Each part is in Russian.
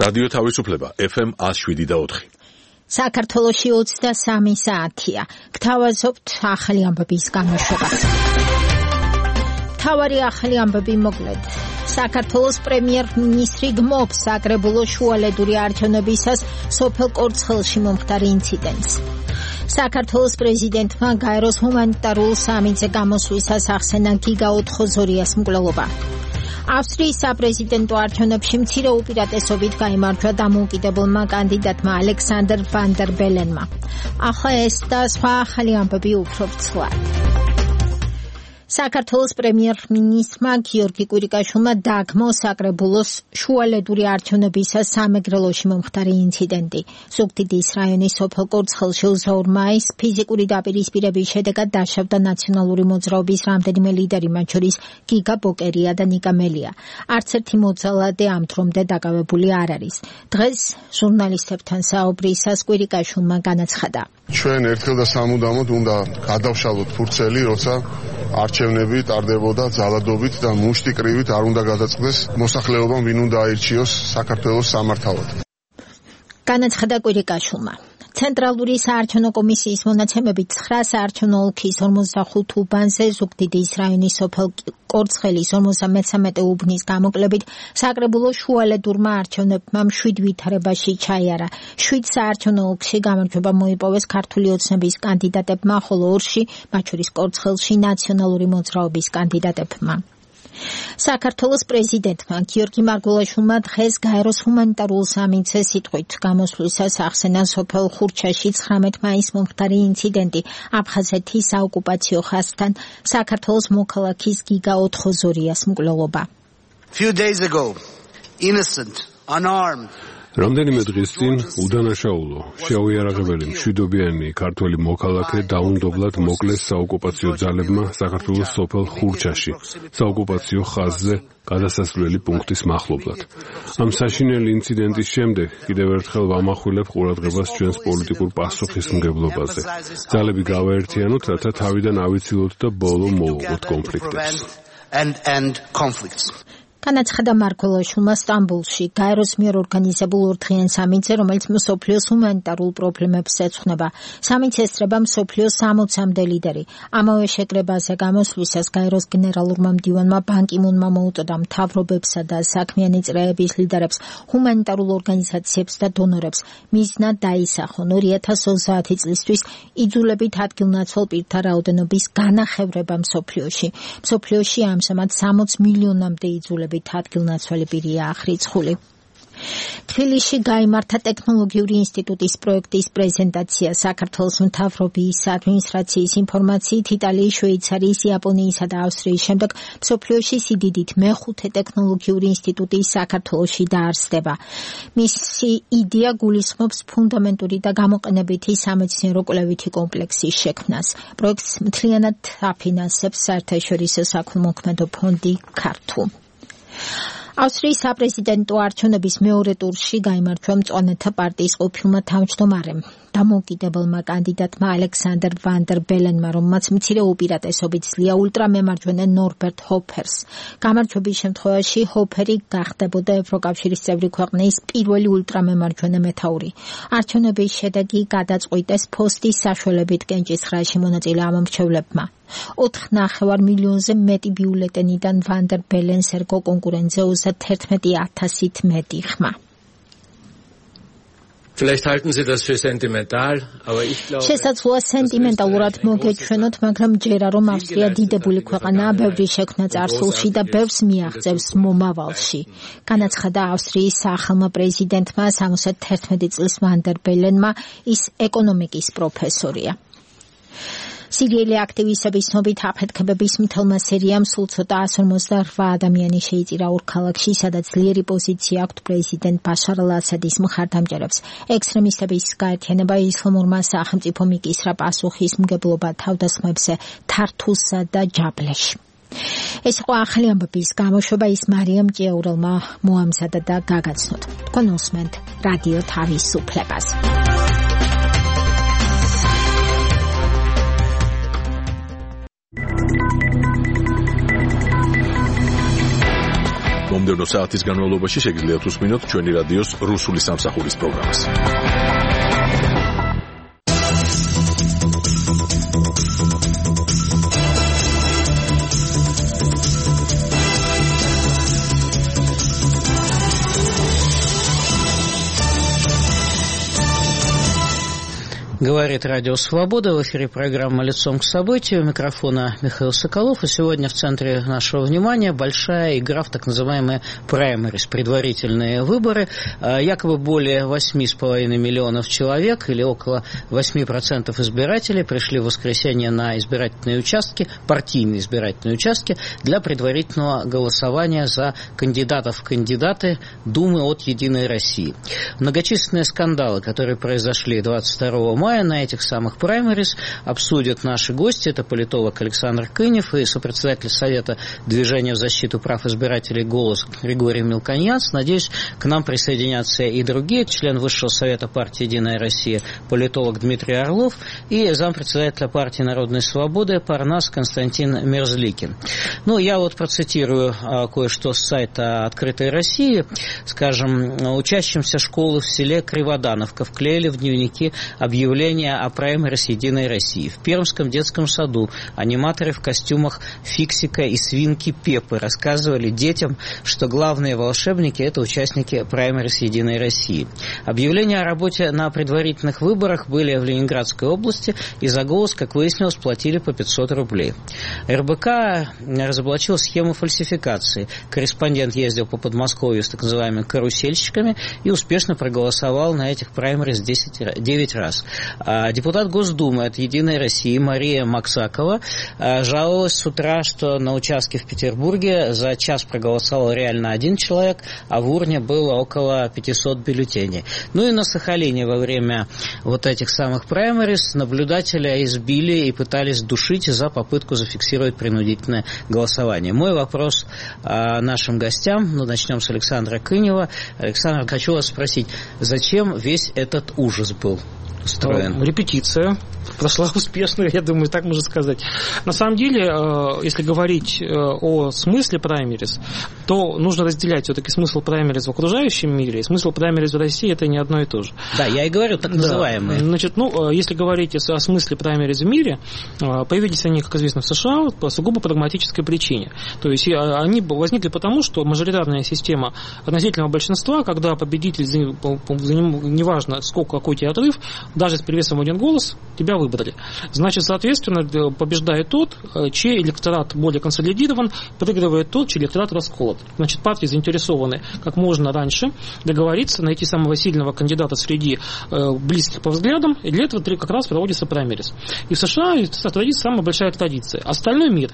რადიო თავისუფლება FM 107.4. საქართველოში 23 საათია. გთავაზობთ ახალი ამბების გამოშვება. მთავარი ახალი ამბები მოკლედ. საქართველოს პრემიერ-მინისტრი გმობს საკრებულოს შუალედური არჩევნებისას სოფელ კორცხელში მომხდარ ინციდენტს. საქართველოს პრეზიდენტმა გაეროს ჰუმანიტარულ სამიტზე გამოსვლისას ახსენა გიგა ოთხოზორიას მკვლელობა. ავსტრიის საპრეზიდენტო არჩევნებში მცირე უპირატესობით გაიმარჯვა დამოუკიდებელმა კანდიდატმა ალექსანდრ ვან დერ ბელენმა. ახლა ეს და სხვა ახალი ამბები უფრო ვრცლად. საქართველოს პრემიერ-მინისტრმა გიორგი კვირიკაშვილმა დაგმო საკრებულოს შუალედური არჩევნებისას სამეგრელოში მომხდარი ინციდენტი. ზუგდიდის რაიონის სოფელ კორცხელში 22 მაისს ფიზიკური დაპირისპირების შედეგად დაშავდა ნაციონალური მოძრაობის რამდენიმე ლიდერი, მათ შორის გიგა ბოკერია და ნიკა მელია. არც ერთი მოძალადე ამ დრომდე დაკავებული არ არის. დღეს ჟურნალისტებთან საუბრისას კვირიკაშვილმა განაცხადა. ჩვენ ერთხელ და სამუდამოდ უნდა გადავშალოთ ფურცელი, როცა არჩევნები ტარდებოდა ძალადობით და მუშტი კრივით არ უნდა გადაწყდეს მოსახლეობამ, ვინ უნდა აირჩიოს საქართველოს სამართავად. განაცხადა კვირიკაშვილმა. ცენტრალური საარჩევნო კომისიის მონაცემებით 9 საარჩევნო ოლქის 45 უბანზე ზუგდიდის რაიონის სოფელ კორცხელის 53 უბნის გამოკლებით საკრებულოს შუალედურმა არჩევნებმა 7 ვითარებაში ჩაიარა. 7 საარჩევნო ოლქში გამარჯვება მოიპოვეს ქართული ოცნების კანდიდატებმა, ხოლო 2-ში, მათ შორის კორცხელში, ნაციონალური მოძრაობის კანდიდატებმა. საქართველოს პრეზიდენტმა გიორგი მარგველაშვილმა დღეს გაეროს ჰუმანიტარულ სამიტზე სიტყვით გამოსვლისას ახსენა სოფელ ხურჩაში 19 მაისს მომხდარი ინციდენტი აფხაზეთის საოკუპაციო ხაზთან საქართველოს მოქალაქის გიგა ოთხოზორიას მკვლელობა. Few days ago, innocent, unarmed რამდენიმე დღის წინ უდანაშაულო, შეუიარაღებელი მშვიდობიანი ქართველი მოქალაქე დაუნდობლად მოკლეს საოკუპაციო ძალებმა საქართველოს სოფელ ხურჩაში, საოკუპაციო ხაზზე გადასასვლელი პუნქტის მახლობლად. ამ საშინელი ინციდენტის შემდეგ კიდევ ერთხელ ვამახვილებ ყურადღებას ჩვენს პოლიტიკურ პასუხისმგებლობაზე. ძალები გავაერთიანოთ, რათა თავიდან ავიცილოთ და ბოლო მოვუყოთ კონფლიქტს. განაცხადა მარგველაშვილმა სტამბოლში გაეროს მიერ ორგანიზებულ ორდღიან სამიტზე, რომელიც მსოფლიოს ჰუმანიტარულ პრობლემებს ეძღვნება. სამიტს ესწრება მსოფლიოს 60-მდე ლიდერი. ამავე შეკრებაზე გამოსვლისას გაეროს გენერალურმა მდივანმა ბან კი მუნმა მოუწოდა მთავრობებსა და საქმიანი წრეების ლიდერებს, ჰუმანიტარულ ორგანიზაციებს და დონორებს მიზნად დაისახონ 2030 წლისთვის იძულებით ადგილნაცვალ პირთა რაოდენობის განახევრება მსოფლიოში. მსოფლიოში ამჟამად 60 მილიონამდე იძულებით ადგილნაცვალი პირია აღრიცხული. თბილისში გაიმართა ტექნოლოგიური ინსტიტუტის პროექტის პრეზენტაცია. საქართველოს მთავრობის ადმინისტრაციის ინფორმაციით იტალიის, შვეიცარიის, იაპონიისა და ავსტრიის შემდეგ მსოფლიოში სიდიდით მეხუთე ტექნოლოგიური ინსტიტუტი საქართველოში დაარსდება. მისი იდეა გულისხმობს ფუნდამენტური და გამოყენებითი სამეცნიერო კვლევითი კომპლექსის შექმნას. პროექტს მთლიანად აფინანსებს საერთაშორისო საქველმოქმედო ფონდი ქართუ. ავსტრიის საპრეზიდენტო არჩევნების მეორე ტურში გაიმარჯვა მწვანეთა პარტიის ყოფილმა თავმჯდომარემ, დამოუკიდებელმა კანდიდატმა ალექსანდრ ვან დერ ბელენმა, რომელმაც მცირე უპირატესობით ძლია ულტრამემარჯვენე ნორბერტ ჰოფერს. გამარჯვების შემთხვევაში ჰოფერი გახდებოდა ევროკავშირის წევრი ქვეყნის პირველი ულტრამემარჯვენე მეთაური. არჩევნების შედეგი გადაწყვიტეს ფოსტის საშუალებით კენჭისყრაში მონაწილე ამომრჩევლებმა. 4,5 მილიონზე მეტი ბიულეტენიდან ვან დერ ბელენს ერგო კონკურენტზე 11,000-ით მეტი ხმა. Vielleicht halten Sie das für sentimental, aber ich glaube შესაძლოა სენტიმენტალურად მოგეჩვენოთ, მაგრამ ჯერა რომ ავსტრია დიდებული ქვეყანაა, ბევრი შექმნა წარსულში და ბევრს მიაღწევს მომავალში. განაცხადა ავსტრიის სახელმწიფო პრეზიდენტმა 71 წლის ვან დერ ბელენმა, ის ეკონომიკის პროფესორია. სირიელი აქტივისტების ცნობით აფეთქებების მთელმა სერიამ სულ ცოტა 158 ადამიანი შეიწირა ორ ქალაქში, სადაც ძლიერი პოზიცია აქვთ პრეზიდენტ ბაშარ ალ-ასადის მხარდამჭერებს. ექსტრემისტების გაერთიანება ისლამურმა სახელმწიფომ იკისრა პასუხისმგებლობა თავდასხმებზე თართუსსა და ჯაბლეში. ეს იყო ახალი ამბების გამოშვება, ის მარიამ ჭიაურელმა მოამზადა და გაგაცნოთ. თქვენ უსმენთ რადიო თავისუფლებას. მომდევნო საათის განმავლობაში შეგიძლიათ უსმინოთ ჩვენი რადიოს რუსული სამსახურის პროგრამას. Говорит Радио Свобода. В эфире программа «Лицом к событию». У микрофона Михаил Соколов. И сегодня в центре нашего внимания большая игра в так называемые праймерис, предварительные выборы. Якобы более 8,5 миллионов человек, или около 8% избирателей, пришли в воскресенье на избирательные участки, партийные избирательные участки, для предварительного голосования за кандидатов в кандидаты Думы от «Единой России». Многочисленные скандалы, которые произошли 22 мая, на этих самых праймерис обсудят наши гости. Это политолог Александр Кынев и сопредседатель Совета движения в защиту прав избирателей «Голос» Григорий Мелконьянц. Надеюсь, к нам присоединятся и другие. Член Высшего Совета партии «Единая Россия», политолог Дмитрий Орлов и зампредседателя партии «Народной свободы» Парнас Константин Мерзликин. Ну, я вот процитирую кое-что с сайта «Открытой России». Скажем, учащимся школы в селе Криводановка вклеили в дневники объявление о праймерис «Единой России». В Пермском детском саду аниматоры в костюмах Фиксика и свинки Пеппы рассказывали детям, что главные волшебники – это участники праймерис «Единой России». Объявления о работе на предварительных выборах были в Ленинградской области, и за голос, как выяснилось, платили по 500 рублей. РБК разоблачил схему фальсификации. Корреспондент ездил по Подмосковью с так называемыми карусельщиками и успешно проголосовал на этих праймерис 9 раз. Депутат Госдумы от «Единой России» Мария Максакова жаловалась с утра, что на участке в Петербурге за час проголосовал реально один человек, а в урне было около 500 бюллетеней. Ну и на Сахалине во время вот этих самых праймерис наблюдателя избили и пытались душить за попытку зафиксировать принудительное голосование. Мой вопрос нашим гостям, начнем с Александра Кынева. Александр, хочу вас спросить, зачем весь этот ужас был устроен? Репетиция прошла успешно, я думаю, так можно сказать. На самом деле, если говорить о смысле праймерис, то нужно разделять все-таки смысл праймерис в окружающем мире и смысл праймерис в России, это не одно и то же. Да, я и говорю, так называемые. Да. Значит, если говорить о смысле праймерис в мире, появились они, как известно, в США по сугубо прагматической причине. То есть они возникли потому, что мажоритарная система относительного большинства, когда победитель, неважно, какой тебе отрыв, даже с перевесом в один голос, тебя выбрали. Значит, соответственно, побеждает тот, чей электорат более консолидирован, проигрывает тот, чей электорат расколот. Значит, партии заинтересованы как можно раньше договориться, найти самого сильного кандидата среди близких по взглядам, и для этого как раз проводится праймерис. И в США самая большая традиция. Остальной мир,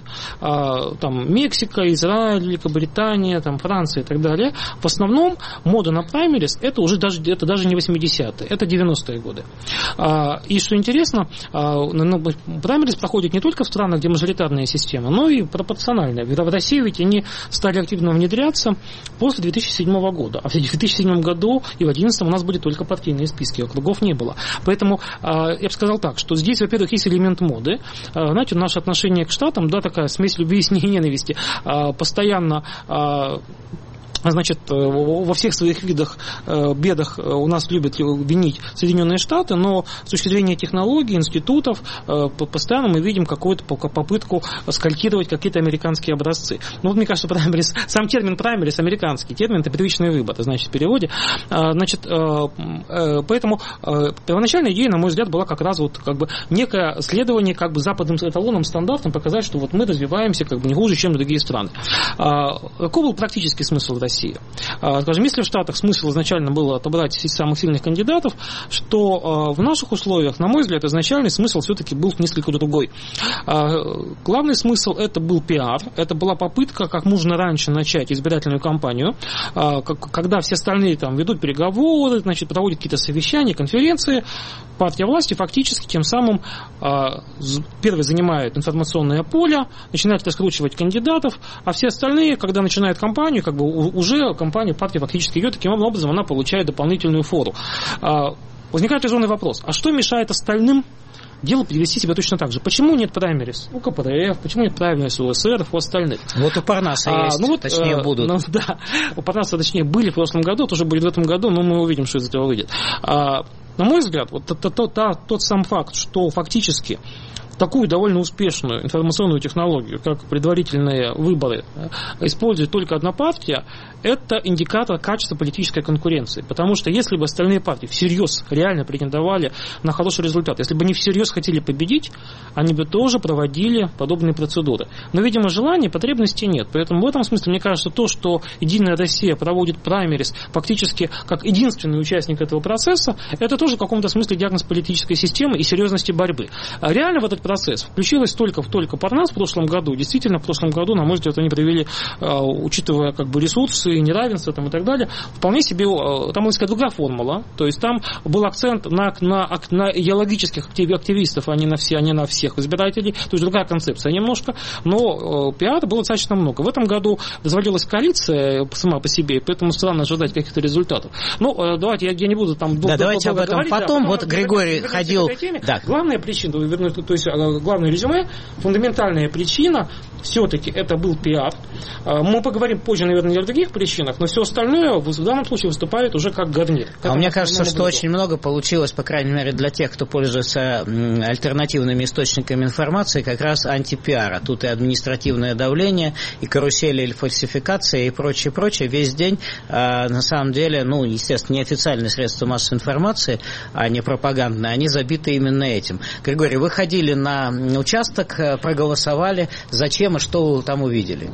там Мексика, Израиль, Великобритания, там, Франция и так далее, в основном мода на праймерис это даже не 80-е, это 90-е годы. И что интересно, праймерис проходит не только в странах, где мажоритарная система, но и пропорциональная. В России ведь они стали активно внедряться после 2007 года. А в 2007 году и в 2011 у нас были только партийные списки, округов не было. Поэтому я бы сказал так, что здесь, во-первых, есть элемент моды. Знаете, наше отношение к Штатам, да, такая смесь любви и ненависти, постоянно... Значит, во всех своих видах, бедах у нас любят винить Соединенные Штаты, но с точки зрения технологий, институтов, постоянно мы видим какую-то попытку скалькировать какие-то американские образцы. Ну, вот, мне кажется, праймерис, сам термин праймерис американский термин, это первичный выбор, это значит в переводе. Значит, поэтому первоначальная идея, на мой взгляд, была как раз вот как бы некое следование как бы западным эталонам, стандартам, показать, что вот мы развиваемся как бы не хуже, чем другие страны. Какой был практический смысл в России? Скажем, если в Штатах смысл изначально был отобрать из самых сильных кандидатов, что в наших условиях, на мой взгляд, изначальный смысл все-таки был несколько другой. Главный смысл это был пиар, это была попытка как можно раньше начать избирательную кампанию, когда все остальные там ведут переговоры, значит, проводят какие-то совещания, конференции, партия власти фактически тем самым первый занимает информационное поле, начинает раскручивать кандидатов, а все остальные, когда начинают кампанию, как бы уже кампания партии фактически идет, таким образом она получает дополнительную фору. Возникает резонный вопрос, а что мешает остальным дело вести себя точно так же. Почему нет праймерис у КПРФ, почему нет праймерис у СР, у остальных? Вот у Парнаса есть, точнее будут. Да, у Парнаса, точнее, были в прошлом году, тоже будет в этом году, но мы увидим, что из этого выйдет. На мой взгляд, вот тот сам факт, что фактически такую довольно успешную информационную технологию, как предварительные выборы, использует только одна партия, это индикатор качества политической конкуренции. Потому что если бы остальные партии всерьез реально претендовали на хороший результат, если бы они всерьез хотели победить, они бы тоже проводили подобные процедуры. Но, видимо, желания, потребностей нет. Поэтому в этом смысле, мне кажется, то, что «Единая Россия» проводит праймерис фактически как единственный участник этого процесса, это тоже в каком-то смысле диагноз политической системы и серьезности борьбы. А реально в этот процесс включилась только Парнас в прошлом году. Действительно, в прошлом году, на мой взгляд, они провели, учитывая ресурсы, неравенство и так далее, вполне себе, там, можно сказать, другая формула. То есть там был акцент на идеологических активистов, а не на всех избирателей. То есть другая концепция немножко. Но пиара было достаточно много. В этом году дозволилась коалиция сама по себе, поэтому странно ожидать каких-то результатов. Ну, давайте, я не буду там... Да, давайте об этом потом. Вот Григорий ходил... Да. Главная причина, то есть главное резюме, фундаментальная причина все-таки это был пиар. Мы поговорим позже, наверное, о других причинах, но все остальное в данном случае выступает уже как гарнир. Мне кажется, что очень много получилось, по крайней мере, для тех, кто пользуется альтернативными источниками информации, как раз антипиара. Тут и административное давление, и карусели, или фальсификация, и прочее. Весь день, на самом деле, естественно, неофициальные средства массовой информации, а не пропагандные, они забиты именно этим. Григорий, вы ходили на участок, проголосовали. Зачем и что вы там увидели?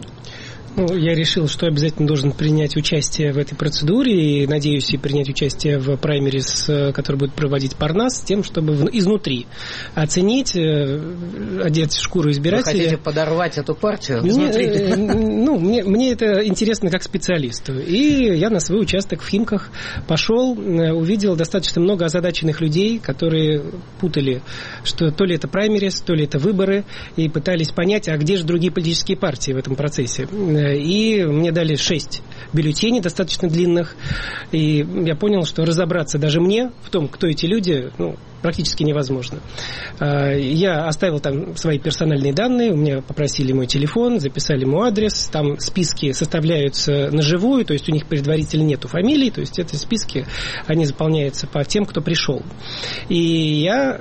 Я решил, что обязательно должен принять участие в этой процедуре и надеюсь и принять участие в праймерис, который будет проводить Парнас, с тем, чтобы изнутри оценить, одеть шкуру избирателя. Вы хотите подорвать эту партию изнутри? Мне это интересно как специалисту. И я на свой участок в Химках пошел, увидел достаточно много озадаченных людей, которые путали, что то ли это праймерис, то ли это выборы, и пытались понять, а где же другие политические партии в этом процессе. И мне дали 6 бюллетеней достаточно длинных, и я понял, что разобраться даже мне в том, кто эти люди, практически невозможно. Я оставил там свои персональные данные, у меня попросили мой телефон, записали мой адрес, там списки составляются наживую, то есть у них предварительно нету фамилий, то есть эти списки, они заполняются по тем, кто пришел. И я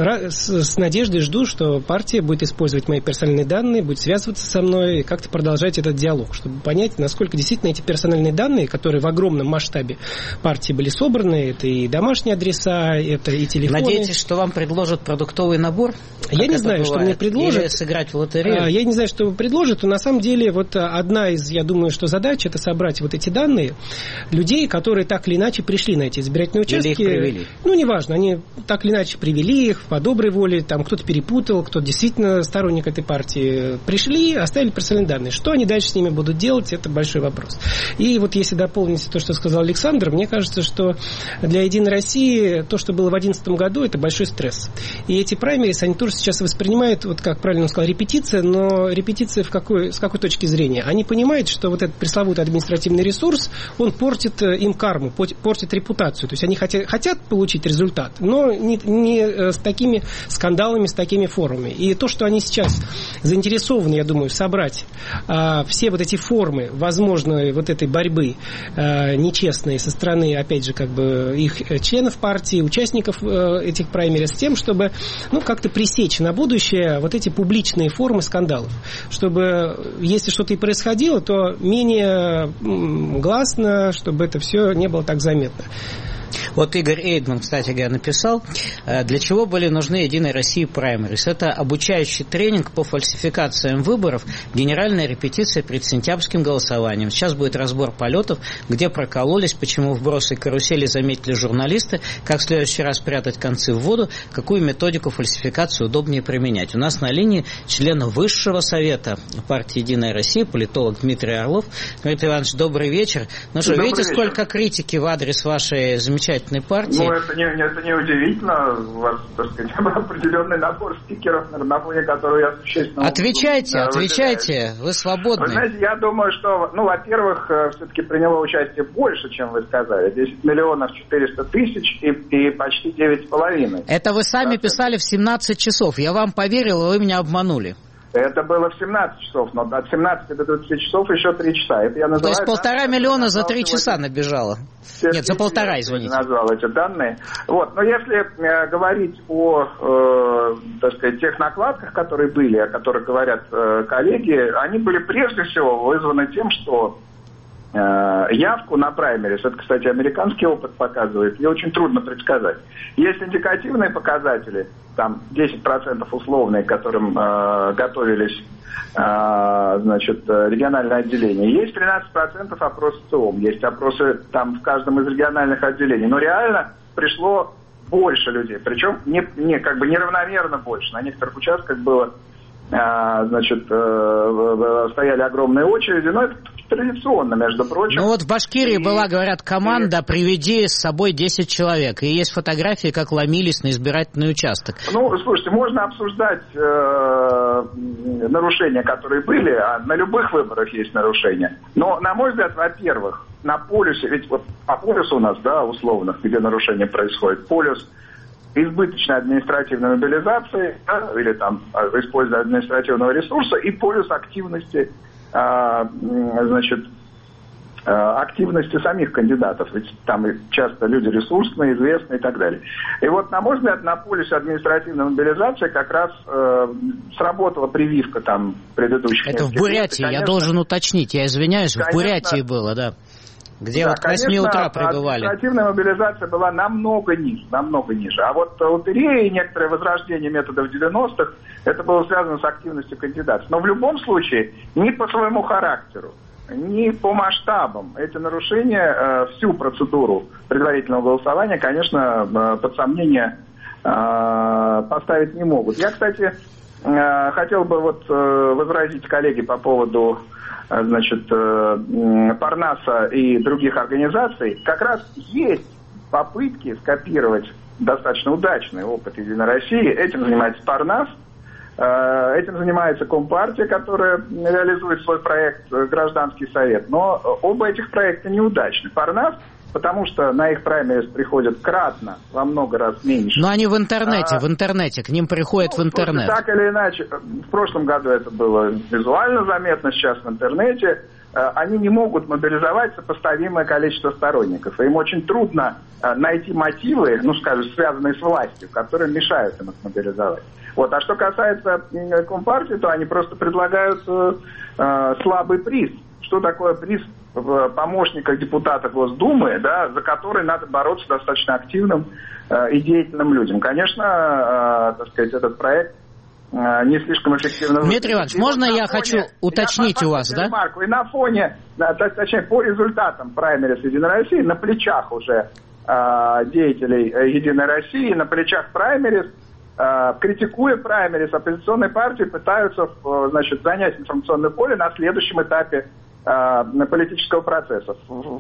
с надеждой жду, что партия будет использовать мои персональные данные, будет связываться со мной и как-то продолжать этот диалог, чтобы понять, насколько действительно эти персональные данные, которые в огромном масштабе партии были собраны, это и домашние адреса, это и телефоны. Надеетесь, что вам предложат продуктовый набор? Я не знаю, что мне предложат. Или сыграть в лотерею? Я не знаю, что предложат. Но на самом деле одна из, я думаю, что задач это собрать эти данные людей, которые так или иначе пришли на эти избирательные участки. Или их привели? Неважно. Они так или иначе привели их по доброй воле. Там кто-то перепутал, кто действительно сторонник этой партии. Пришли, оставили персональные данные. Что они дальше с ними будут делать, это большой вопрос. И вот если дополнить то, что сказал Александр, мне кажется, что для «Единой России» то, что было в 2011 году, это большой стресс. И эти праймерис, они тоже сейчас воспринимают, как правильно он сказал, репетиция, но репетиция с какой точки зрения? Они понимают, что вот этот пресловутый административный ресурс, он портит им карму, портит репутацию. То есть они хотят получить результат, но не с такими скандалами, с такими формами. И то, что они сейчас заинтересованы, я думаю, собрать все вот эти формы возможной вот этой борьбы нечестной со стороны, опять же, их членов партии, участников этих праймерис, с тем, чтобы как-то пресечь на будущее вот эти публичные формы скандалов. Чтобы, если что-то и происходило, то менее гласно, чтобы это все не было так заметно. Вот Игорь Эйдман, кстати говоря, написал, для чего были нужны «Единой России» праймерис. Это обучающий тренинг по фальсификациям выборов, генеральная репетиция перед сентябрьским голосованием. Сейчас будет разбор полетов, где прокололись, почему вбросы и карусели заметили журналисты, как в следующий раз прятать концы в воду, какую методику фальсификации удобнее применять. У нас на линии член Высшего совета партии «Единая Россия», политолог Дмитрий Орлов. Дмитрий Иванович, добрый вечер. Видите, сколько критики в адрес вашей замечательной замечательной партии. Ну, это не удивительно. У вас, так сказать, определенный набор спикеров, на фоне которого я существенно... Отвечайте, вы свободны. Вы знаете, я думаю, что, во-первых, все-таки приняло участие больше, чем вы сказали. 10 миллионов 400 тысяч и почти 9,5. Это вы сами писали в 17 часов. Я вам поверил, и вы меня обманули. Это было в 17 часов, но от 17 до 20 часов еще 3 часа. Это я называю... То есть 1,5 миллиона за 3 часа набежало? Нет, за 1,5, извините. Я назвал эти данные. Вот. Но если говорить о, так сказать, тех накладках, которые были, о которых говорят коллеги, они были прежде всего вызваны тем, что явку на праймерис, это, кстати, американский опыт показывает, ее очень трудно предсказать. Есть индикативные показатели, там 10% условные, к которым готовились региональное отделение. Есть 13% опросов ЦИОМ, есть опросы там в каждом из региональных отделений. Но реально пришло больше людей, причем неравномерно больше. На некоторых участках было стояли огромные очереди, но это традиционно, между прочим. Ну вот в Башкирии была, говорят, команда «Приведи с собой 10 человек», и есть фотографии, как ломились на избирательный участок. Ну, слушайте, можно обсуждать нарушения, которые были, а на любых выборах есть нарушения. Но, на мой взгляд, во-первых, на полюсе, ведь вот по полюсу у нас, да, условно, где нарушение происходит, полюс избыточной административной мобилизации, да, или там использования административного ресурса, и полюс активности, активности самих кандидатов. Ведь там часто люди ресурсные, известные и так далее. И вот, на мой взгляд, на полюсе административной мобилизации как раз сработала прививка там предыдущих. Это в Бурятии, конечно, я должен уточнить, я извиняюсь, конечно, в Бурятии было, да. Где да, вот к 8 утра прибывали. Административная мобилизация была намного ниже. А вот лотерея и некоторое возрождение методов 90-х, это было связано с активностью кандидатов. Но в любом случае, ни по своему характеру, ни по масштабам эти нарушения всю процедуру предварительного голосования, конечно, под сомнение поставить не могут. Я, кстати, хотел бы возразить коллеге по поводу Парнаса и других организаций. Как раз есть попытки скопировать достаточно удачный опыт Единой России. Этим занимается Парнас, этим занимается Компартия, которая реализует свой проект «Гражданский совет». Но оба этих проекта неудачны. Парнас, потому что на их праймерис приходят кратно, во много раз меньше. Но они в интернете, к ним приходят в интернет. Так или иначе, в прошлом году это было визуально заметно, сейчас в интернете. Они не могут мобилизовать сопоставимое количество сторонников. Им очень трудно найти мотивы, связанные с властью, которые мешают им их мобилизовать. Вот. А что касается Компартии, то они просто предлагают слабый приз. Что такое приз помощника депутата Госдумы, да, за который надо бороться достаточно активным и деятельным людям. Конечно, этот проект не слишком эффективно. Дмитрий Иванович, можно я хочу уточнить у вас, да? И на фоне, точнее, по результатам праймерис Единой России, на плечах уже деятелей Единой России, на плечах праймерис, критикуя праймерис, оппозиционные партии пытаются, занять информационное поле на следующем этапе политического процесса.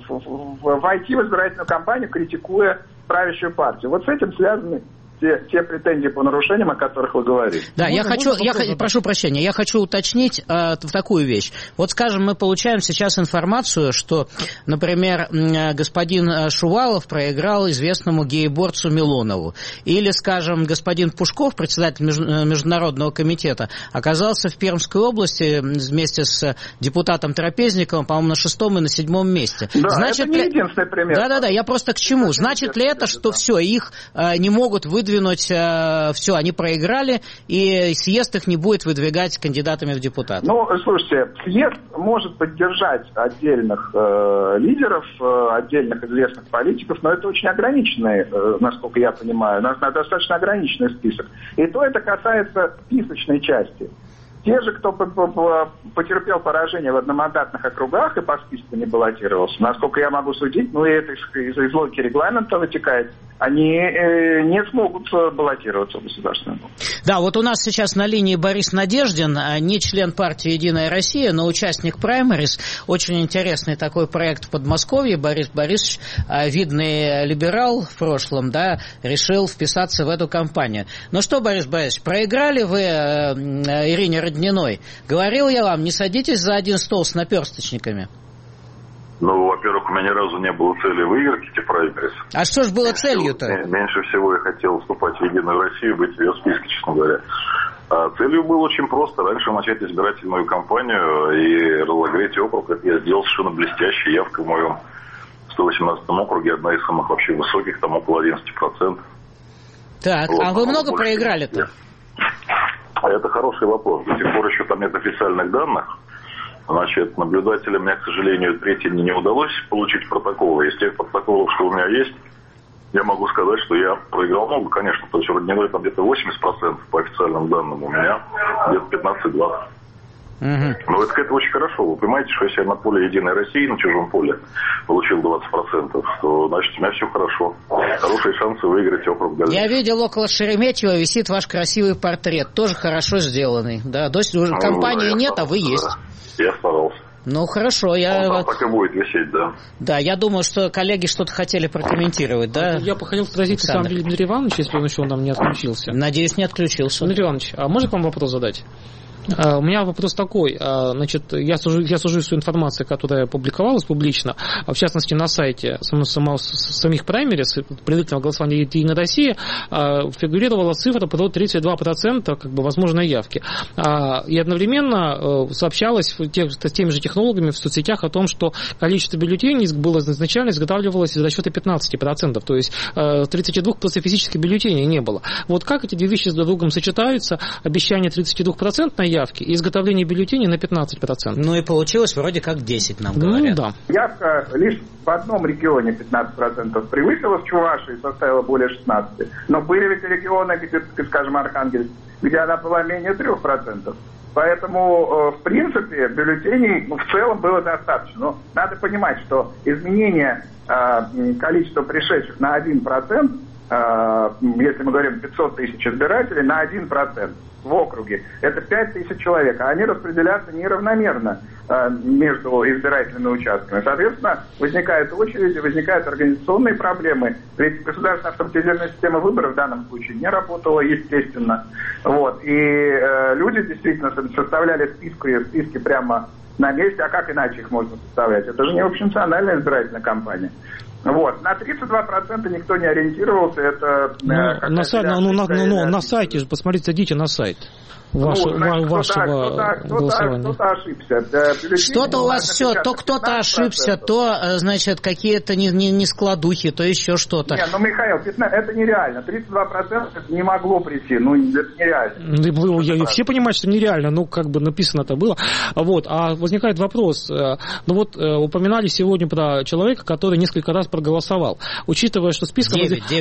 Войти в избирательную кампанию, критикуя правящую партию. Вот с этим связаны те претензии по нарушениям, о которых вы говорите. Да, прошу прощения, я хочу уточнить такую вещь. Вот, скажем, мы получаем сейчас информацию, что, например, господин Шувалов проиграл известному гей-борцу Милонову. Или, скажем, господин Пушков, председатель Международного комитета, оказался в Пермской области вместе с депутатом Трапезниковым, по-моему, на 6-м и на 7-м месте. Да, значит, это не единственный пример. Да, я просто к чему? Значит ли это, что все, их не могут выдвинуть, все, они проиграли, и съезд их не будет выдвигать кандидатами в депутаты? Ну, слушайте, съезд может поддержать отдельных лидеров, отдельных известных политиков, но это очень ограниченный, насколько я понимаю, достаточно ограниченный список. И то это касается списочной части. Те же, кто потерпел поражение в одномандатных округах и по списку не баллотировался, насколько я могу судить, ну и это из логики регламента вытекает, они не смогут баллотироваться в Государственную Думу. Да, вот у нас сейчас на линии Борис Надеждин, не член партии «Единая Россия», но участник праймерис. Очень интересный такой проект в Подмосковье. Борис Борисович, видный либерал в прошлом, да, решил вписаться в эту кампанию. Ну что, Борис Борисович, проиграли вы Ирине Родниной? Говорил я вам, не садитесь за один стол с наперсточниками. Ну, во-первых, у меня ни разу не было цели выиграть эти праймерис. А что ж было целью-то? Меньше всего я хотел вступать в «Единую Россию», быть в ее списке, честно говоря. А целью было очень просто. Раньше начать избирательную кампанию и разогреть округ. Это я сделал совершенно блестяще. Явка в моем 118-м округе одна из самых вообще высоких, там около 11%. Так, вот, а вы много проиграли-то? Это хороший вопрос. До сих пор еще там нет официальных данных. Значит, наблюдателям мне, к сожалению, третьим не удалось получить протоколы. Из тех протоколов, что у меня есть, я могу сказать, что я проиграл много, конечно. То есть в Родниной там где-то 80% по официальным данным, у меня где-то 15-20%. Но это очень хорошо. Вы понимаете, что если я на поле «Единой России», на чужом поле, получил 20%, то, значит, у меня все хорошо. Хорошие шансы выиграть округ дальше. Я видел, около Шереметьево висит ваш красивый портрет. Тоже хорошо сделанный. Да, то есть уже компании нет, а вы есть. Я старался. Ну, хорошо. Он так и будет висеть, да. Да, я думаю, что коллеги что-то хотели прокомментировать, да? Я хотел спросить, на самом деле, Дмитрий Иванович, если он еще там не отключился. Надеюсь, не отключился. Дмитрий Иванович, а можно к вам вопрос задать? У меня вопрос такой, значит, я сужу всю информацию, которая публиковалась публично, в частности на сайте самих праймерис, предварительного голосования «Единая Россия», фигурировала цифра про 32% как бы возможной явки. И одновременно сообщалось с теми же технологами в соцсетях о том, что количество бюллетеней было изначально изготавливалось за счет 15%, то есть 32 просто физически бюллетеней не было. Вот как эти две вещи с друг другом сочетаются, обещание 32% на явки и изготовление бюллетеней на 15%. Ну и получилось вроде как 10, нам говорят. Да. Явка лишь в одном регионе 15% превысила, в Чувашии составила более 16%. Но были ведь регионы, где, скажем, Архангельск, где она была менее 3%. Поэтому, в принципе, бюллетеней в целом было достаточно. Но надо понимать, что изменение количества пришедших на 1%, если мы говорим 500 тысяч избирателей, на 1% в округе, это 5 тысяч человек, а они распределяются неравномерно между избирательными участками. Соответственно, возникают очереди, возникают организационные проблемы. Ведь государственная автоматизированная система выборов в данном случае не работала, естественно. Вот. И люди действительно составляли списки прямо на месте. А как иначе их можно составлять? Это же не общенациональная избирательная кампания. Вот. На 32% никто не ориентировался. Это на сайте, посмотрите, зайдите на сайт вашего голосования. Кто-то ошибся. Что-то у вас все, то кто-то ошибся, то, значит, какие-то не складухи, то еще что-то. Нет, Михаил, это нереально. 32% это не могло прийти. Это нереально. Все понимают, что нереально, как бы написано-то было. Вот. А возникает вопрос. Упоминали сегодня про человека, который несколько раз проголосовал. Учитывая, что списков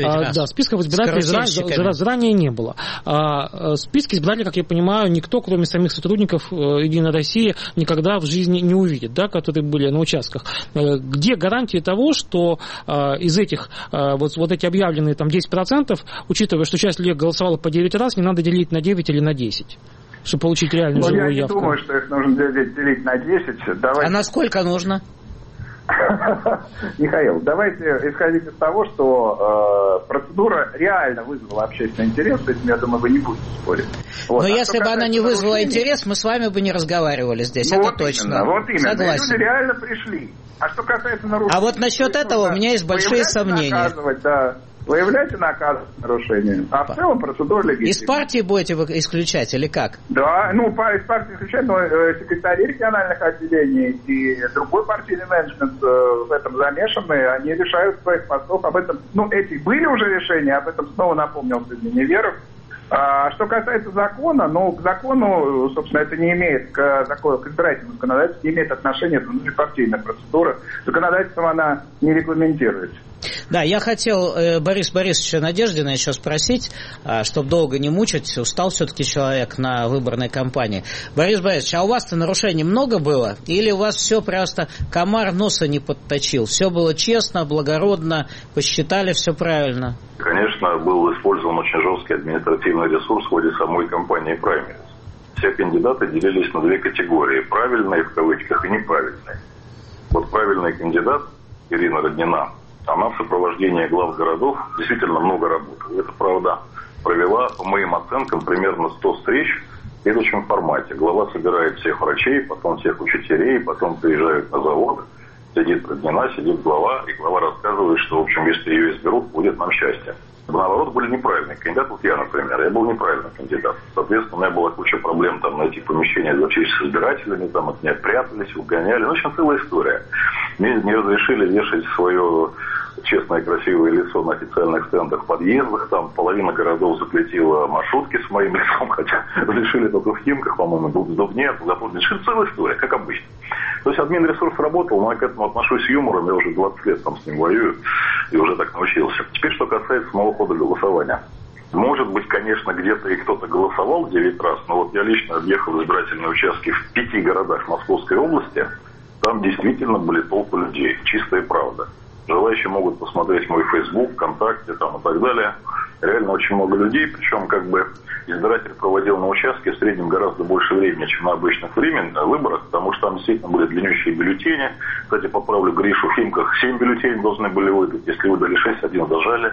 избирателей заранее не было. Списки избирателей, как я понимаю, никто, кроме самих сотрудников «Единой России», никогда в жизни не увидит, да, которые были на участках. Где гарантии того, что из этих вот эти объявленные там 10%, учитывая, что часть людей голосовала по 9 раз, не надо делить на 9 или на 10? Чтобы получить реальную живую явку. Я не думаю, что их нужно делить на 10. А на сколько нужно? Михаил, давайте исходить из того, что процедура реально вызвала общественный интерес, с этим, я думаю, вы не будете спорить. Вот. Но если бы она не вызвала интерес, мы с вами бы не разговаривали здесь, это точно. Вот именно, согласен. Люди реально пришли. А что касается нарушений... А вот насчет этого у меня есть большие сомнения. Выявлять и наказывать нарушения. А в целом процедура легитимна. Из партии будете вы исключать или как? Да, из партии исключать, но секретари региональных отделений и другой партийный менеджмент в этом замешаны, они решают своих постов. Об этом, эти были уже решения, об этом снова напомнил сегодня Неверов. А что касается закона, к закону, собственно, это не имеет, к избирательному законодательству не имеет отношения, это внутрипартийная процедура. Законодательством она не регламентируется. Да, я хотел Бориса Борисовича Надеждина еще спросить, чтобы долго не мучить, устал все-таки человек на выборной кампании. Борис Борисович, а у вас-то нарушений много было? Или у вас все просто комар носа не подточил? Все было честно, благородно, посчитали все правильно? Конечно, был использован очень жесткий административный ресурс в ходе самой кампании праймериз. Все кандидаты делились на две категории. Правильные, в кавычках, и неправильные. Вот правильный кандидат, Ирина Роднина, она в сопровождении глав городов действительно много работала. Это правда. Провела, по моим оценкам, примерно 100 встреч в следующем формате. Глава собирает всех врачей, потом всех учителей, потом приезжают на завод. Сидит Роднина, сидит глава, и глава рассказывает, что, в общем, если ее изберут, будет нам счастье. Наоборот, были неправильные кандидаты. Вот я, например, я был неправильный кандидат. Соответственно, у меня была куча проблем там найти помещение для встречи с избирателями, там от меня прятались, угоняли. Ну, в общем, целая история. Мне не разрешили вешать свое честное красивое лицо на официальных стендах в подъездах. Там половина городов запретила маршрутки с моим лицом, хотя разрешили только в Химках, по-моему, в Дубне, решили целая история, как обычно. То есть админресурс работал, но я к этому отношусь с юмором, я уже 20 лет там с ним воюю и уже так научился. Теперь, что касается самого хода голосования. Может быть, конечно, где-то и кто-то голосовал 9 раз, но вот я лично объехал избирательные участки в 5 городах Московской области, там действительно были толпы людей, чистая правда. Желающие могут посмотреть мой Facebook, ВКонтакте там, и так далее. Реально очень много людей, причем как бы избиратель проводил на участке в среднем гораздо больше времени, чем на обычных выборах, потому что там действительно были длиннющие бюллетени. Кстати, поправлю Гришу, в Химках 7 бюллетеней должны были выдать, если выдали 6, 1 зажали.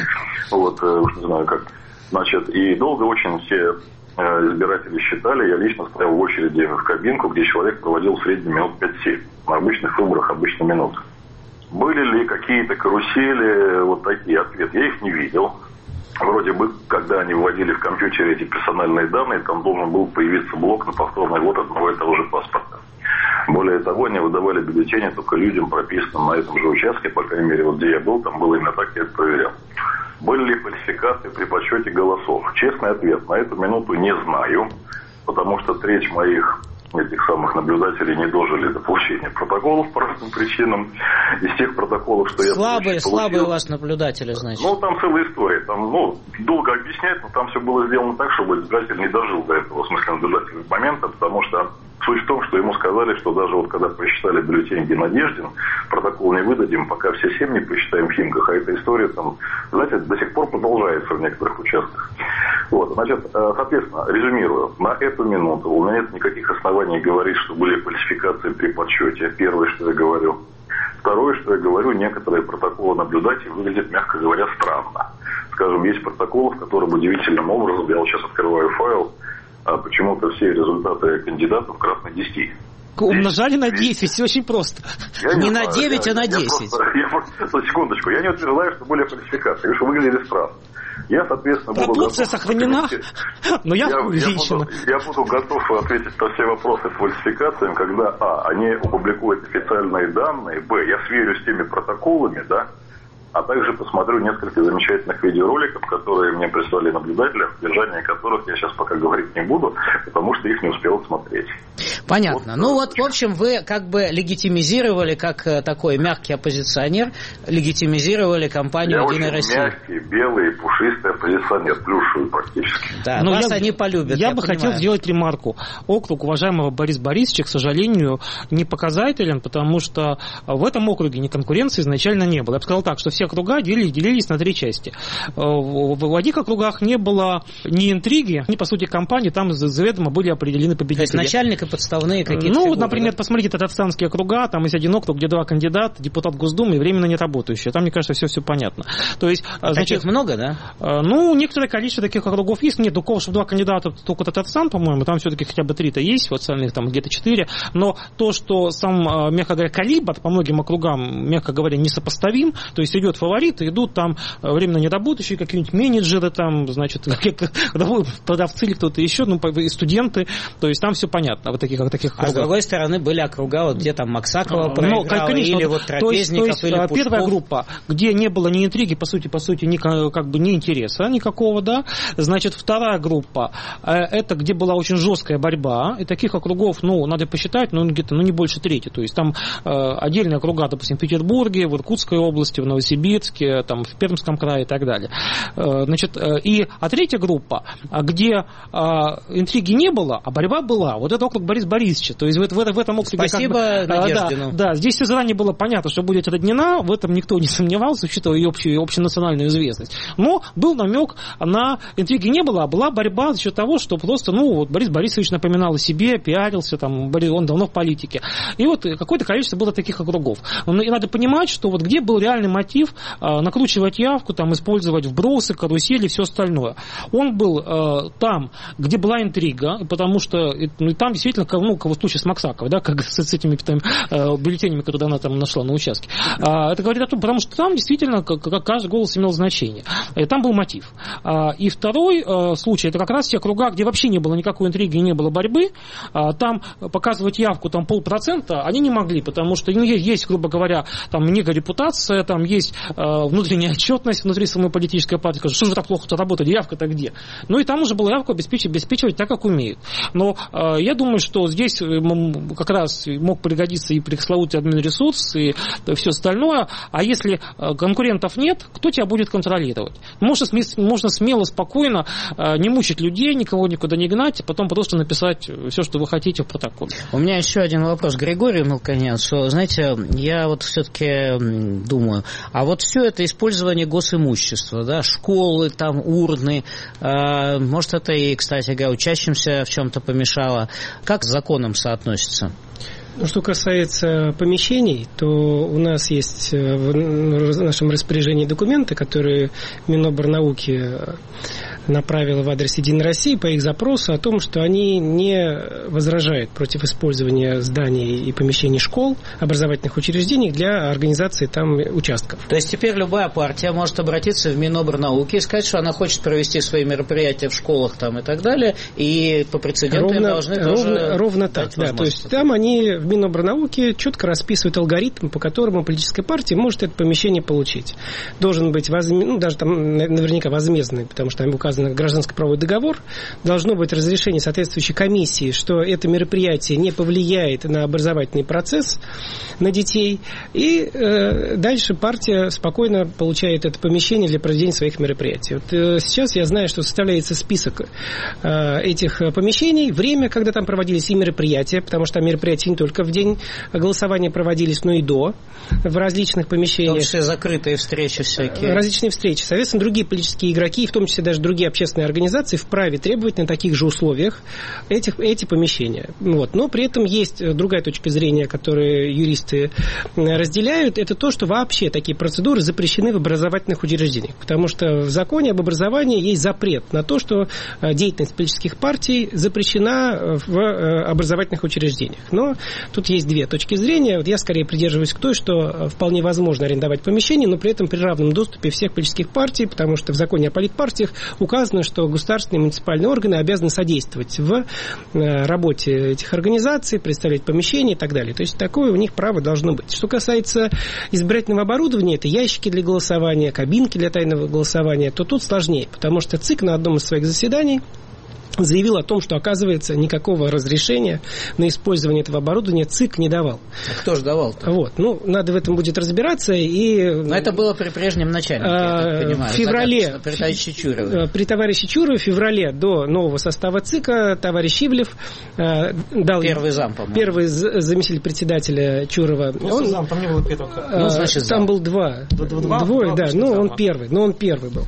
Вот, уж не знаю как. Значит, и долго очень все избиратели считали, я лично стоял в очереди в кабинку, где человек проводил в среднем минут 5-7. На обычных выборах обычно минуты. Были ли какие-то карусели, вот такие ответы? Я их не видел. Вроде бы, когда они вводили в компьютере эти персональные данные, там должен был появиться блок на повторный ввод одного и того же паспорта. Более того, они выдавали бюллетени только людям, прописанным на этом же участке, по крайней мере, вот где я был, там было именно так, я это проверял. Были ли фальсификации при подсчете голосов? Честный ответ на эту минуту не знаю, потому что треть моих этих самых наблюдателей не дожили до получения протоколов по разным причинам. Из тех протоколов, что я слабые у вас наблюдатели, значит. Ну, там целая история. Там, долго объяснять, но там все было сделано так, чтобы избиратель не дожил до этого, в смысле, наблюдательного момента, потому что суть в том, что ему сказали, что даже вот когда посчитали бюллетень Надеждин, протокол не выдадим, пока все 7 не посчитаем в Химках, а эта история там, знаете, до сих пор продолжается в некоторых участках. Вот, значит, соответственно, резюмирую, на эту минуту у меня нет никаких оснований говорить, что были фальсификации при подсчете. Первое, что я говорю. Второе, что я говорю, некоторые протоколы наблюдателей выглядят, мягко говоря, странно. Скажем, есть протоколы, в которых удивительным образом, я вот сейчас открываю файл, почему-то все результаты кандидатов красной 10. Умножали на 10, все очень просто. Не на 9, а на 10. Секундочку, я не утверждаю, что были фальсификации, потому что выглядели странно. Я, соответственно, пропорция сохранена, но я увеличена. Я буду готов ответить на все вопросы с фальсификациями, когда они опубликуют официальные данные, я сверю с теми протоколами, да, а также посмотрю несколько замечательных видеороликов, которые мне прислали наблюдатели, в содержании которых я сейчас пока говорить не буду, потому что их не успел смотреть. Понятно. Вот, в общем, вы как бы легитимизировали, как такой мягкий оппозиционер, легитимизировали кампанию «Единой России». Я очень мягкий, белый, пушистый оппозиционер, плюшевый практически. Да, вас они полюбят. Я бы хотел сделать ремарку. Округ уважаемого Бориса Борисовича, к сожалению, не показателен, потому что в этом округе ни конкуренции изначально не было. Я бы сказал так, что все округа делились на 3 части. В одних округах не было ни интриги, ни, по сути, кампании, там заведомо были определены победители. То есть начальник и подставные какие-то фигуры, например, посмотрите татарстанские округа, там есть один округ, где 2 кандидата, депутат Госдумы и временно не работающий. Там, мне кажется, все понятно. То есть, таких много, да? Некоторое количество таких округов есть. Нет, такого, что 2 кандидата, только Татарстан, по-моему, там все-таки хотя бы 3-то есть, в остальных там где-то 4. Но то, что сам, мягко говоря, калибр по многим округам, мягко говоря, несопоставим, то есть идет фавориты, идут там временно неработающие, какие-нибудь менеджеры, там, значит, продавцы или кто-то еще, студенты, то есть там все понятно в таких таких округах. А с другой стороны были округа, вот где там Максакова проиграла, конечно, или вот Трапезников, то есть, или Пушков. Первая группа, где не было ни интриги, по сути, ни интереса никакого, да. Значит, вторая группа, это где была очень жесткая борьба, и таких округов, надо посчитать, где-то, не больше трети. То есть там отдельные округа, допустим, в Петербурге, в Иркутской области, в Новосибирске, там, в Пермском крае и так далее. Значит, а третья группа, где интриги не было, а борьба была, вот это округ Бориса Борисовича. То есть в этом округе... Спасибо, Надеждину. Да, здесь все заранее было понятно, что будет Роднина, в этом никто не сомневался, учитывая ее общенациональную известность. Но был намек на интриги не было, а была борьба за счет того, что просто, Борис Борисович напоминал о себе, пиарился, там, он давно в политике. И вот какое-то количество было таких округов. И надо понимать, что вот где был реальный мотив накручивать явку, там, использовать вбросы, карусели и все остальное. Он был там, где была интрига, потому что там действительно, в случае с Максаковой, да, как с этими бюллетенями, которые она там нашла на участке. Это говорит о том, потому что там действительно каждый голос имел значение. И там был мотив. И второй случай, это как раз те округа, где вообще не было никакой интриги и не было борьбы. Там показывать явку там 0,5% они не могли, потому что есть, грубо говоря, там некая репутация, там есть внутренняя отчетность внутри самой политической партии. Скажут, что же так плохо-то работает, явка-то где? И там уже было явку обеспечивать так, как умеют. Но я думаю, что здесь как раз мог пригодиться и пресловутый админресурс, и все остальное. А если конкурентов нет, кто тебя будет контролировать? Можно смело, спокойно не мучить людей, никого никуда не гнать, а потом просто написать все, что вы хотите в протоколе. У меня еще один вопрос к Григорию Мелконянцу. Знаете, я вот все-таки думаю, а вот все это использование госимущества, да, школы, там, урны, может, это и, кстати говоря, учащимся в чем-то помешало. Как с законом соотносится? Что касается помещений, то у нас есть в нашем распоряжении документы, которые Минобрнауки направила в адрес «Единой России» по их запросу о том, что они не возражают против использования зданий и помещений школ, образовательных учреждений для организации там участков. То есть теперь любая партия может обратиться в Минобрнауки и сказать, что она хочет провести свои мероприятия в школах там и так далее, и по прецеденту им должны тоже... Ровно так, да. То есть там они в Минобрнауки четко расписывают алгоритм, по которому политическая партия может это помещение получить. Должен быть даже там наверняка возмездный, потому что там указано гражданско-правовой договор, должно быть разрешение соответствующей комиссии, что это мероприятие не повлияет на образовательный процесс, на детей, и дальше партия спокойно получает это помещение для проведения своих мероприятий. Вот сейчас я знаю, что составляется список этих помещений, время, когда там проводились и мероприятия, потому что там мероприятия не только в день голосования проводились, но и до, в различных помещениях. В том числе закрытые встречи всякие. Различные встречи. Соответственно, другие политические игроки, в том числе даже другие общественные организации, вправе требовать на таких же условиях эти помещения. Но при этом есть другая точка зрения, которую юристы разделяют, это то, что вообще такие процедуры запрещены в образовательных учреждениях. Потому что в законе об образовании есть запрет на то, что деятельность политических партий запрещена в образовательных учреждениях. Но тут есть две точки зрения. Я скорее придерживаюсь к той, что вполне возможно арендовать помещение, но при этом при равном доступе всех политических партий, потому что в законе о политпартиях указано, что государственные и муниципальные органы обязаны содействовать в работе этих организаций, представлять помещения и так далее. То есть такое у них право должно быть. Что касается избирательного оборудования, это ящики для голосования, кабинки для тайного голосования, то тут сложнее, потому что ЦИК на одном из своих заседаний заявил о том, что, оказывается, никакого разрешения на использование этого оборудования ЦИК не давал. А кто же давал-то? Надо в этом будет разбираться. Но это было при прежнем начальнике, я так понимаю. В феврале при товарище Чурове. При товарище Чурове в феврале до нового состава ЦИКа товарищ Ивлев дал... Первый зам, по-моему. Первый заместитель председателя Чурова. Там не было первого. Там был двое, да. Он первый был.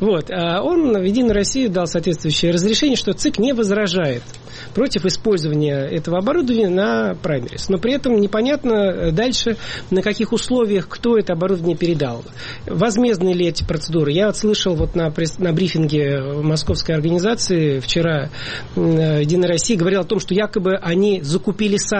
Он в «Единую Россию» дал соответствующее разрешение, что ЦИК не возражает против использования этого оборудования на праймерис. Но при этом непонятно дальше, на каких условиях, кто это оборудование передал. Возмездны ли эти процедуры? Я слышал на брифинге московской организации вчера «Единая Россия» говорил о том, что якобы они закупили сами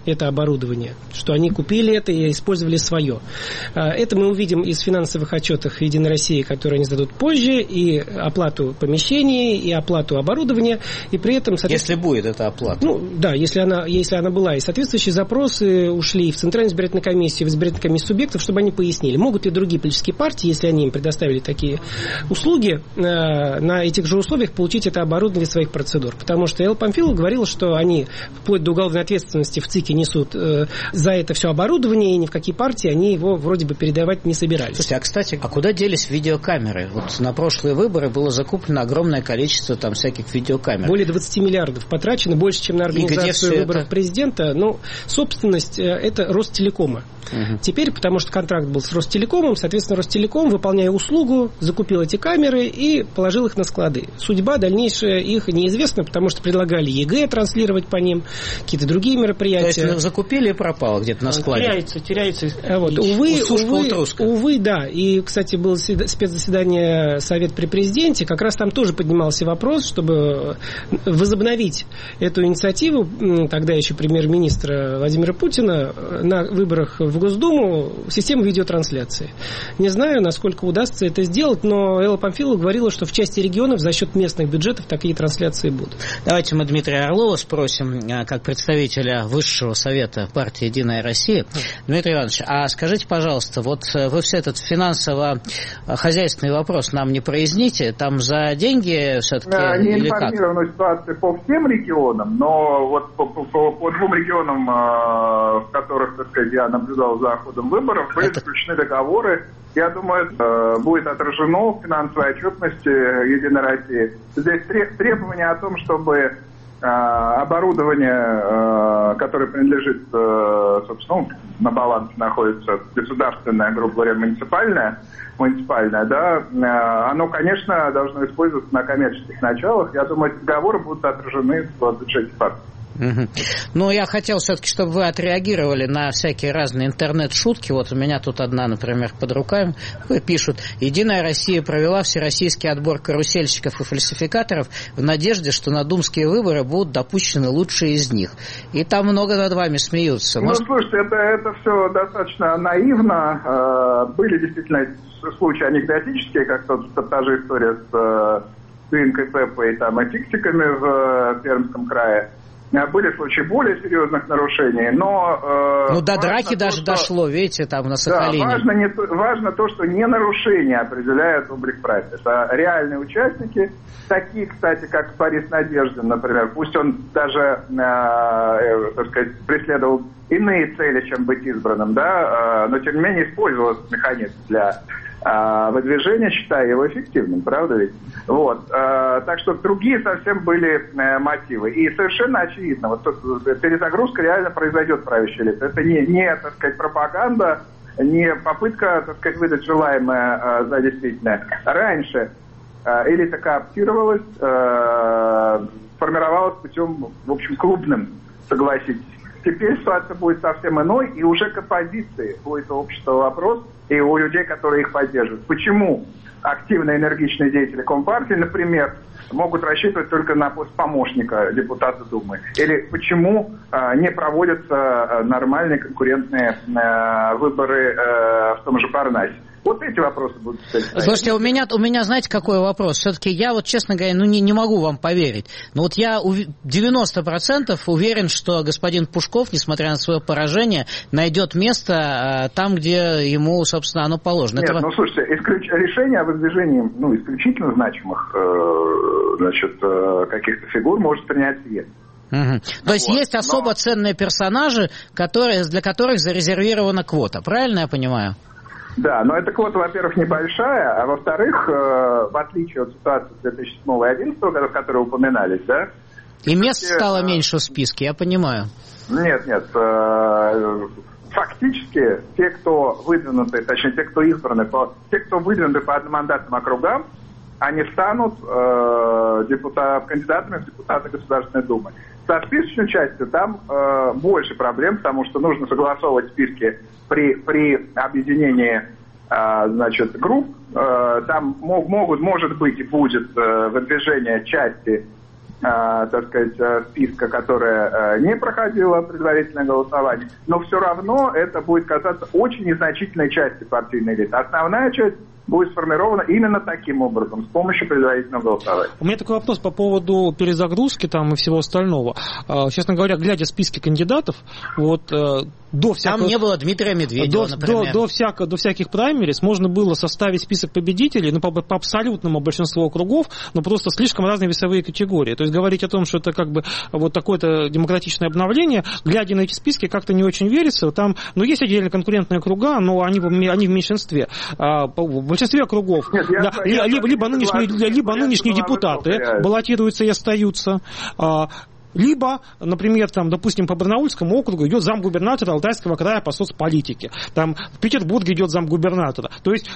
это оборудование, что они купили это и использовали свое. Это мы увидим из финансовых отчетов Единой России, которые они сдадут позже, и оплату помещений, и оплату оборудования, и при этом... Если будет эта оплата. Ну, да, если она была. И соответствующие запросы ушли в Центральную избирательную комиссию, в избирательную комиссию субъектов, чтобы они пояснили, могут ли другие политические партии, если они им предоставили такие услуги, на этих же условиях получить это оборудование для своих процедур. Потому что Элла Памфилова говорила, что они вплоть до уголовной ответственности в ЦИКе несут за это все оборудование, и ни в какие партии они его вроде бы передавать не собирались. Слушайте, кстати, куда делись видеокамеры? Вот на прошлые выборы было закуплено огромное количество там всяких видеокамер. Более 20 миллиардов потрачено, больше, чем на организацию выборов президента. Но собственность это Ростелекома. Теперь, потому что контракт был с Ростелекомом, соответственно, Ростелеком, выполняя услугу, закупил эти камеры и положил их на склады. Судьба дальнейшая их неизвестна, потому что предлагали ЕГЭ транслировать по ним, какие-то другие мероприятия. То есть закупили и пропало где-то на складе. Теряется. Вот. Увы, да. И, кстати, было спецзаседание Совета при президенте, как раз там тоже поднимался вопрос, чтобы возобновить эту инициативу тогда еще премьер-министра Владимира Путина на выборах в Госдуму систему видеотрансляции. Не знаю, насколько удастся это сделать, но Элла Памфилова говорила, что в части регионов за счет местных бюджетов такие трансляции будут. Давайте мы Дмитрия Орлова спросим, как представителя Высшего совета партии «Единая Россия». Дмитрий Иванович, а скажите, пожалуйста, вот вы все этот финансово-хозяйственный вопрос нам не проясните, там за деньги все-таки не или как? Не информирована ситуация по всем регионам, но вот по двум регионам, в которых, так сказать, я наблюдал за ходом выборов, были заключены договоры. Я думаю, это будет отражено в финансовой отчетности Единой России. Здесь требования о том, чтобы оборудование, которое принадлежит, собственно, на балансе находится государственное, грубо говоря, муниципальное, да, оно, конечно, должно использоваться на коммерческих началах. Я думаю, эти договоры будут отражены в бюджете партии. Ну, я хотел все-таки, чтобы вы отреагировали на всякие разные интернет-шутки. Вот у меня тут одна, например, под руками пишут: «Единая Россия провела всероссийский отбор карусельщиков и фальсификаторов в надежде, что на думские выборы будут допущены лучшие из них». И там много над вами смеются. Ну, слушайте, это все достаточно наивно. Были действительно случаи анекдотические, как та же история с свинкой Пеппой и фиксиками в Пермском крае. Были случаи более серьезных нарушений, но... до драки даже дошло, видите, там на Сахалине. Да, важно то, что не нарушение определяет облик прайса. Это реальные участники, такие, кстати, как Борис Надеждин, например. Пусть он даже, так сказать, преследовал иные цели, чем быть избранным, да, но тем не менее использовал этот механизм для выдвижения, считая его эффективным, правда ведь? Вот. Так что другие совсем были мотивы. И совершенно очевидно, вот тут перезагрузка реально произойдет правящей элиты. Это не, так сказать, пропаганда, не попытка, так сказать, выдать желаемое за действительное. Раньше элита кооптировалась, формировалась путем, в общем, клубным, согласитесь. Теперь ситуация будет совсем иной, и уже к оппозиции будет у общества вопрос, и у людей, которые их поддерживают. Почему активные, энергичные деятели Компартии, например, могут рассчитывать только на пост помощника депутата Думы? Или почему не проводятся нормальные конкурентные выборы в том же Парнасе? Вот эти вопросы будут стоять. Слушайте, у меня, знаете, какой вопрос? Все-таки я вот, честно говоря, не могу вам поверить. Но вот я 90% уверен, что господин Пушков, несмотря на свое поражение, найдет место там, где ему, собственно, оно положено. Нет, слушайте, решение о выдвижении исключительно значимых каких-то фигур может принять съезд. То есть есть особо ценные персонажи, для которых зарезервирована квота. Правильно я понимаю? Да, но эта квота, во-первых, небольшая, а во-вторых, в отличие от ситуации 2007 и 2011 года, которые упоминались, да? И мест стало меньше в списке, я понимаю. Нет. Фактически, те, кто выдвинуты, точнее, те, кто выдвинуты по одномандатным округам, они станут кандидатами в депутаты Государственной Думы. Со списочной частью там больше проблем, потому что нужно согласовывать списки при объединении групп. Там может быть и будет выдвижение части так сказать, списка, которая не проходила предварительное голосование, но все равно это будет касаться очень незначительной части партийной элиты. Основная часть будет сформирована именно таким образом, с помощью предварительного голосования. У меня такой вопрос по поводу перезагрузки там и всего остального. Честно говоря, глядя списки кандидатов, вот до всякого... Там не было Дмитрия Медведева, например. До всяких праймерис можно было составить список победителей, по абсолютному большинству округов, но просто слишком разные весовые категории. То есть говорить о том, что это как бы вот такое-то демократичное обновление, глядя на эти списки, как-то не очень верится. Там, есть отдельно конкурентные округа, но они в меньшинстве. В большинстве округов либо нынешние депутаты баллотируются и остаются, либо, например, допустим, по Барнаульскому округу идет замгубернатора Алтайского края по соцполитике. Там в Петербурге идет замгубернатора. То есть,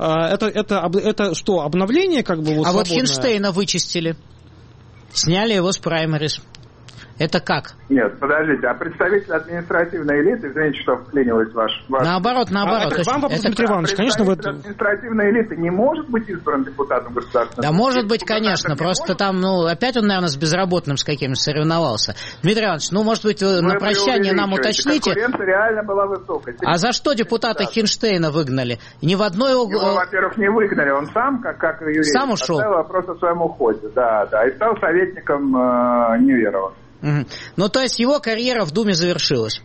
это что, обновление как бы вот свободное? Вот Хинштейна вычистили. Сняли его с праймерис. Это как? Нет, подождите, а представитель административной элиты, извините, что вклинилась ваш... Наоборот. Вам вопрос, Дмитрий Иванович, конечно, вы... административной элиты не может быть избран депутатом государственного... Да может быть, конечно, просто там, опять он, наверное, с безработным с каким-то соревновался. Дмитрий Иванович, может быть, на прощание нам уточните... Конкуренция реально была высокой. А за что депутата Хинштейна выгнали? Ни в одной... Его, во-первых, не выгнали, он сам, как юрист, сам ушел? Поставил вопрос о своем уходе, да, и стал советником Неверова. То есть его карьера в Думе завершилась?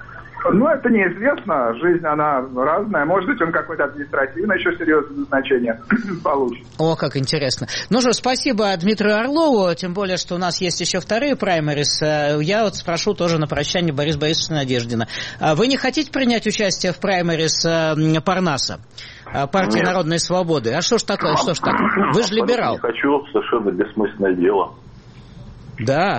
Это неизвестно. Жизнь, она разная. Может быть, он какое-то административное еще серьезное назначение получит. О, как интересно. Спасибо Дмитрию Орлову, тем более, что у нас есть еще вторые праймерис. Я спрошу тоже на прощание Бориса Борисовича Надеждина. Вы не хотите принять участие в праймерис Парнаса, партии Народной Свободы? А что ж такое? Так? Вы же либерал. Не хочу, совершенно бессмысленное дело. Да.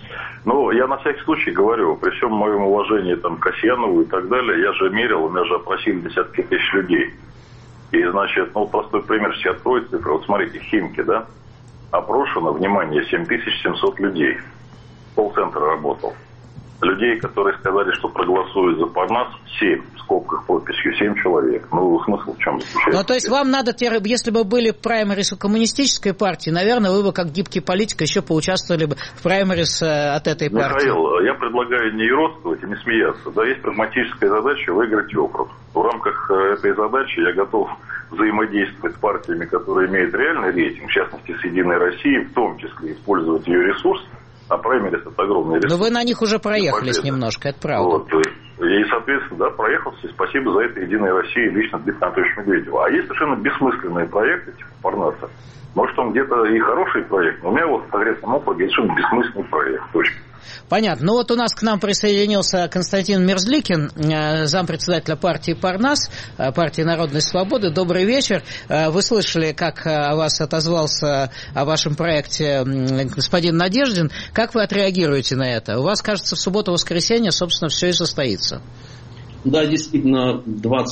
Я на всякий случай говорю, при всем моем уважении к Касьянову и так далее, я же мерил, у меня же опросили десятки тысяч людей. И, простой пример сейчас откроет цифры. Вот смотрите, Химки, да, опрошено, внимание, 7700 людей. Колл-центр работал. Людей, которые сказали, что проголосуют за Парнас, 7, в скобках подписью, 7 человек. Смысл в чем заключается? То есть вам надо, если бы были праймерис у коммунистической партии, наверное, вы бы, как гибкий политик, еще поучаствовали бы в праймерис от этой партии. Михаил, я предлагаю не иродствовать и не смеяться. Да, есть прагматическая задача выиграть округ. В рамках этой задачи я готов взаимодействовать с партиями, которые имеют реальный рейтинг, в частности, с «Единой Россией», в том числе использовать ее ресурс. А праймерис это огромный ресурс. Но вы на них уже проехались немножко, это правда. И, соответственно, проехался. И спасибо за это «Единой России» лично Дмитрию Анатольевичу Медведеву. А есть совершенно бессмысленные проекты, типа Парнаса. Может, он где-то и хороший проект, но у меня в конкретном округе совершенно бессмысленный проект. Точка. Понятно. У нас к нам присоединился Константин Мерзликин, зампредседателя партии Парнас, партии Народной Свободы. Добрый вечер. Вы слышали, как о вас отозвался, о вашем проекте господин Надеждин. Как вы отреагируете на это? У вас, кажется, в субботу-воскресенье, собственно, все и состоится. Да, действительно,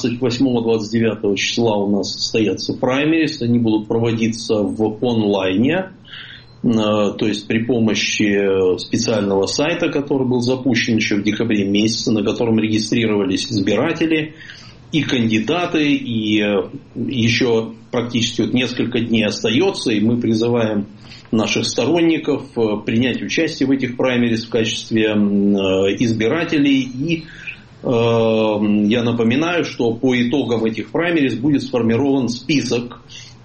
28-29 числа у нас состоятся праймерис. Они будут проводиться в онлайне. То есть при помощи специального сайта, который был запущен еще в декабре месяце, на котором регистрировались избиратели и кандидаты, и еще практически несколько дней остается, и мы призываем наших сторонников принять участие в этих праймерис в качестве избирателей. И я напоминаю, что по итогам этих праймерис будет сформирован список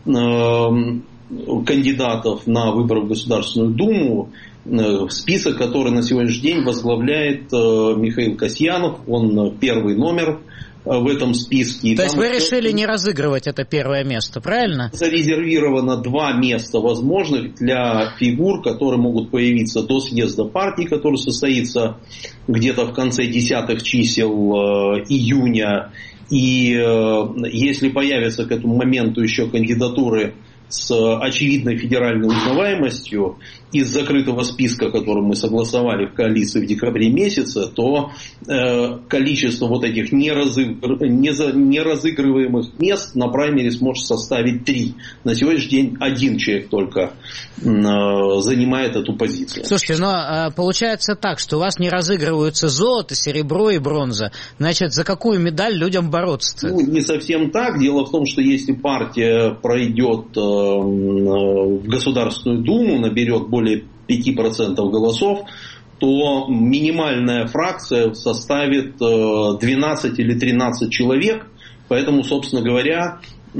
кандидатов на выборы в Государственную Думу, список, который на сегодняшний день возглавляет Михаил Касьянов, он первый номер в этом списке. То есть вы решили не разыгрывать это первое место, правильно? Зарезервировано 2 места возможных для фигур, которые могут появиться до съезда партии, который состоится где-то в конце 10-х чисел июня. И если появятся к этому моменту еще кандидатуры с очевидной федеральной узнаваемостью из закрытого списка, который мы согласовали в коалиции в декабре месяце, то количество этих неразыгрываемых мест на праймерис может составить 3. На сегодняшний день 1 человек только занимает эту позицию. Слушайте, но получается так, что у вас не разыгрываются золото, серебро и бронза. Значит, за какую медаль людям бороться-то? Не совсем так. Дело в том, что если партия пройдет в Государственную Думу, наберет более 5% голосов, то минимальная фракция составит 12 или 13 человек. Поэтому, собственно говоря,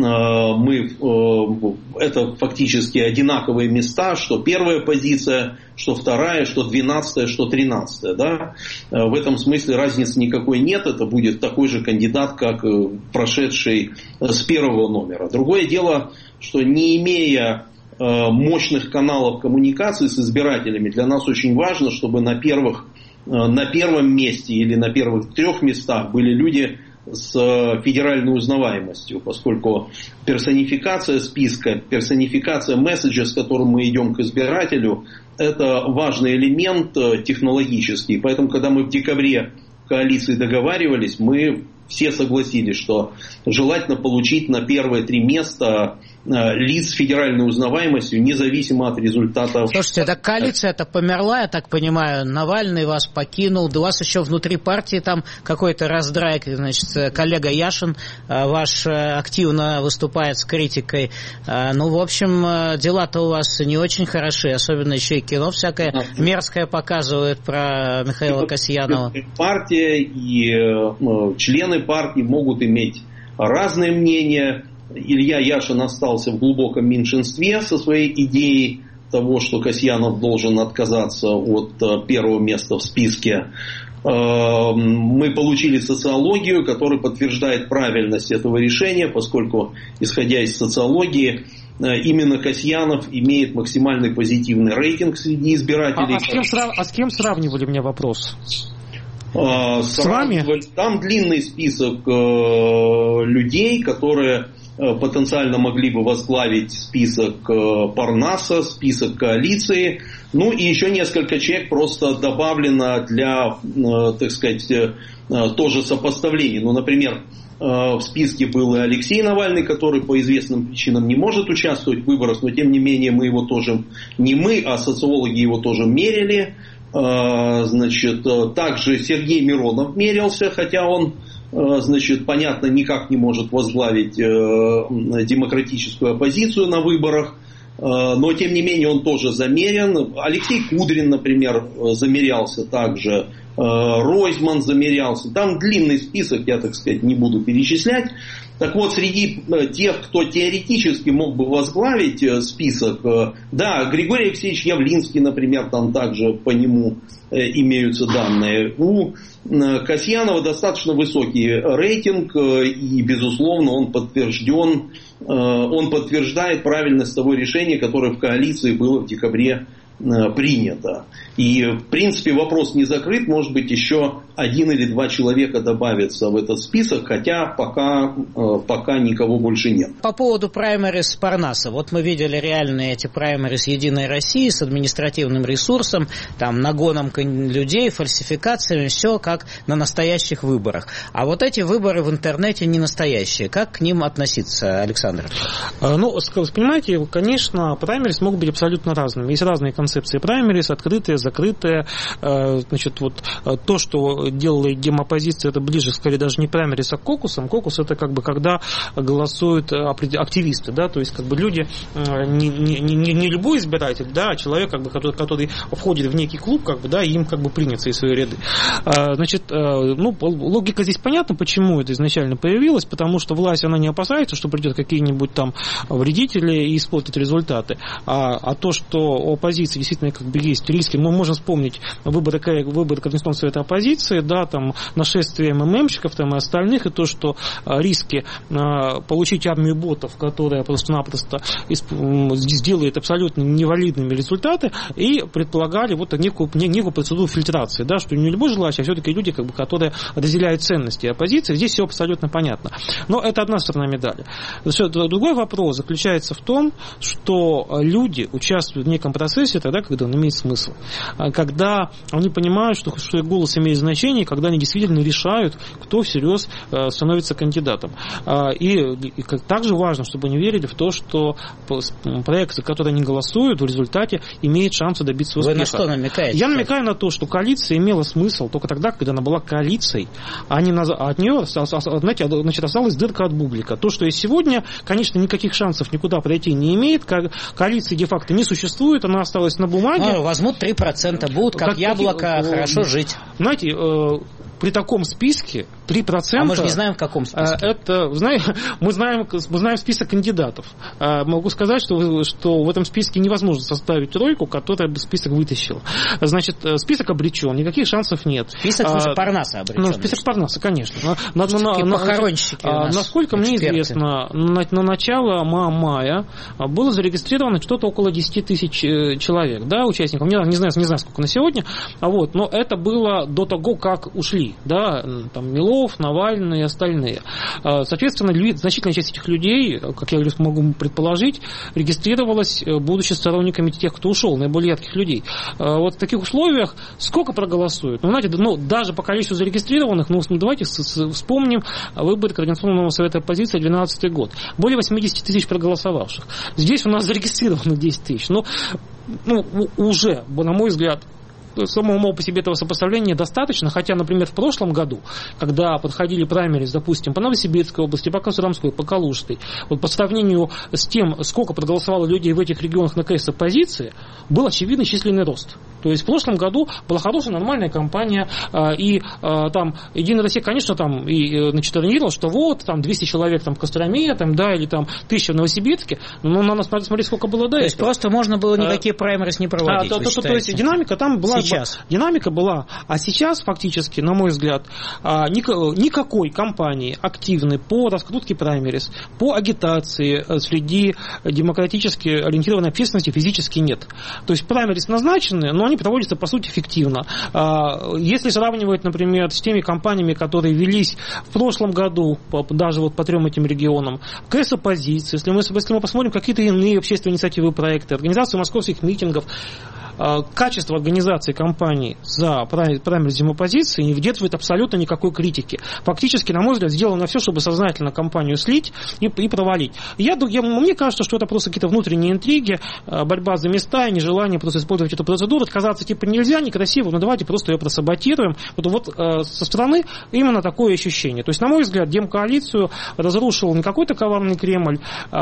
это фактически одинаковые места, что первая позиция, что вторая, что 12, что 13. Да? В этом смысле разницы никакой нет. Это будет такой же кандидат, как прошедший с первого номера. Другое дело, что не имея мощных каналов коммуникации с избирателями, для нас очень важно, чтобы на первом месте или на первых 3 местах были люди с федеральной узнаваемостью, поскольку персонификация списка, персонификация месседжа, с которым мы идем к избирателю, это важный элемент технологический. Поэтому, когда мы в декабре в коалиции договаривались, мы все согласились, что желательно получить на первые 3 места лиц с федеральной узнаваемостью, независимо от результатов. Слушайте, так коалиция-то померла, я так понимаю, Навальный вас покинул, да у вас еще внутри партии там какой-то раздрай, значит, коллега Яшин ваш активно выступает с критикой. Ну, в общем, дела-то у вас не очень хороши, особенно еще и кино всякое мерзкое показывает про Михаила Касьянова. Партия и члены партии могут иметь разные мнения. Илья Яшин остался в глубоком меньшинстве со своей идеей того, что Касьянов должен отказаться от первого места в списке. Мы получили социологию, которая подтверждает правильность этого решения, поскольку, исходя из социологии, именно Касьянов имеет максимальный позитивный рейтинг среди избирателей. А с кем сравнивали, у меня вопрос? С вами? Там длинный список людей, которые потенциально могли бы возглавить список Парнаса, список коалиции. Ну и еще несколько человек просто добавлено для, так сказать, тоже сопоставления. Ну, например, в списке был и Алексей Навальный, который по известным причинам не может участвовать в выборах, но тем не менее мы его тоже, не мы, а социологи его тоже мерили. Значит, также Сергей Миронов мерился, хотя он, значит, понятно, никак не может возглавить демократическую оппозицию на выборах, но тем не менее он тоже замерен. Алексей Кудрин, например, замерялся также, Ройзман замерялся. Там длинный список, я, так сказать, не буду перечислять. Так вот, среди тех, кто теоретически мог бы возглавить список, да, Григорий Алексеевич Явлинский, например, там также по нему имеются данные. У Касьянова достаточно высокий рейтинг, и, безусловно, он подтверждает правильность того решения, которое в коалиции было в декабре принято. И, в принципе, вопрос не закрыт. Может быть, еще 1 или 2 человека добавятся в этот список, хотя пока никого больше нет. По поводу праймериз Парнаса. Вот мы видели реальные эти праймериз Единой России с административным ресурсом, там, нагоном людей, фальсификациями, все как на настоящих выборах. А вот эти выборы в интернете не настоящие. Как к ним относиться, Александр? Ну, понимаете, конечно, праймериз могут быть абсолютно разными. Есть разные концепции праймериз, открытые, закрытые. Значит, вот то, что делала гемопозиция, это ближе, скорее, даже не праймериз, а к кокусам. Кокус — это как бы когда голосуют активисты, да, то есть как бы люди, не любой избиратель, да, а человек, как бы, который входит в некий клуб, как бы, да, и им как бы принято из своей ряды. Значит, ну, логика здесь понятна, почему это изначально появилось, потому что власть, она не опасается, что придет какие-нибудь там вредители и испортят результаты. А то, что у оппозиции действительно как бы есть риски, мы можем вспомнить выборы Координационного совета оппозиции, да, там нашествие МММщиков там и остальных, и то, что риски получить армию ботов, которая просто-напросто сделает абсолютно невалидными результаты, и предполагали вот некую процедуру фильтрации, да, что не любой желающий, а все-таки люди, как бы, которые разделяют ценности оппозиции. Здесь все абсолютно понятно. Но это одна сторона медали. Другой вопрос заключается в том, что люди участвуют в неком процессе тогда, когда он имеет смысл. Когда они понимают, что их голос имеет значение, когда они действительно решают, кто всерьез становится кандидатом. И также важно, чтобы они верили в то, что проект, за который они голосуют, в результате имеет шансы добиться успеха. Вы на что намекаете? Я намекаю на то, что коалиция имела смысл только тогда, когда она была коалицией, а от нее, знаете, значит, осталась дырка от бублика. То, что есть сегодня, конечно, никаких шансов никуда пройти не имеет. Коалиции де-факто не существует, она осталась записывалось на бумаге... Возьмут 3%, будут как яблоко хорошо жить. Знаете, при таком списке 3%... А мы же не знаем, в каком списке. Мы знаем список кандидатов. Могу сказать, что в этом списке невозможно составить тройку, которая бы список вытащила. Значит, список обречен, никаких шансов нет. Список, в смысле, Парнаса обречен. Список Парнаса, конечно. Похоронщики у нас, насколько мне известно, на начало мая было зарегистрировано что-то около 10 тысяч человек, да, участников. Не знаю, сколько на сегодня, но это было до того, как ушли, да, там Милов, Навальный и остальные. Соответственно, значительная часть этих людей, как я могу предположить, регистрировалась, будучи сторонниками тех, кто ушел, наиболее ярких людей. Вот в таких условиях сколько проголосуют? Даже по количеству зарегистрированных, давайте вспомним выборы Координационного совета оппозиции 2012 год. Более 80 тысяч проголосовавших. Здесь у нас зарегистрировано 10 тысяч. Уже, на мой взгляд, самому по себе этого сопоставления достаточно, хотя, например, в прошлом году, когда подходили праймерис, допустим, по Новосибирской области, по Костромской, по Калужской, по сравнению с тем, сколько проголосовало людей в этих регионах на КС оппозиции, был очевидный численный рост. То есть в прошлом году была хорошая, нормальная кампания, и там Единая Россия, конечно, там реагировала, что 200 человек в Костроме, или 1000 в Новосибирске, но надо смотреть, сколько было до этого. То есть просто можно было никакие праймерис не проводить, то есть динамика там была. Динамика была. А сейчас, фактически, на мой взгляд, никакой кампании активной по раскрутке праймерис, по агитации среди демократически ориентированной общественности физически нет. То есть праймерис назначены, но они проводятся, по сути, эффективно. Если сравнивать, например, с теми кампаниями, которые велись в прошлом году, даже по 3 этим регионам, КС оппозиции, если мы посмотрим какие-то иные общественные инициативы и проекты, организацию московских митингов, качество организации кампании за праймерис оппозиции не выдерживает абсолютно никакой критики. Фактически, на мой взгляд, сделано все, чтобы сознательно кампанию слить и провалить. Мне кажется, что это просто какие-то внутренние интриги, борьба за места и нежелание просто использовать эту процедуру. Отказаться нельзя, некрасиво, но давайте просто ее просаботируем. Со стороны именно такое ощущение. То есть, на мой взгляд, демкоалицию разрушил не какой-то коварный Кремль,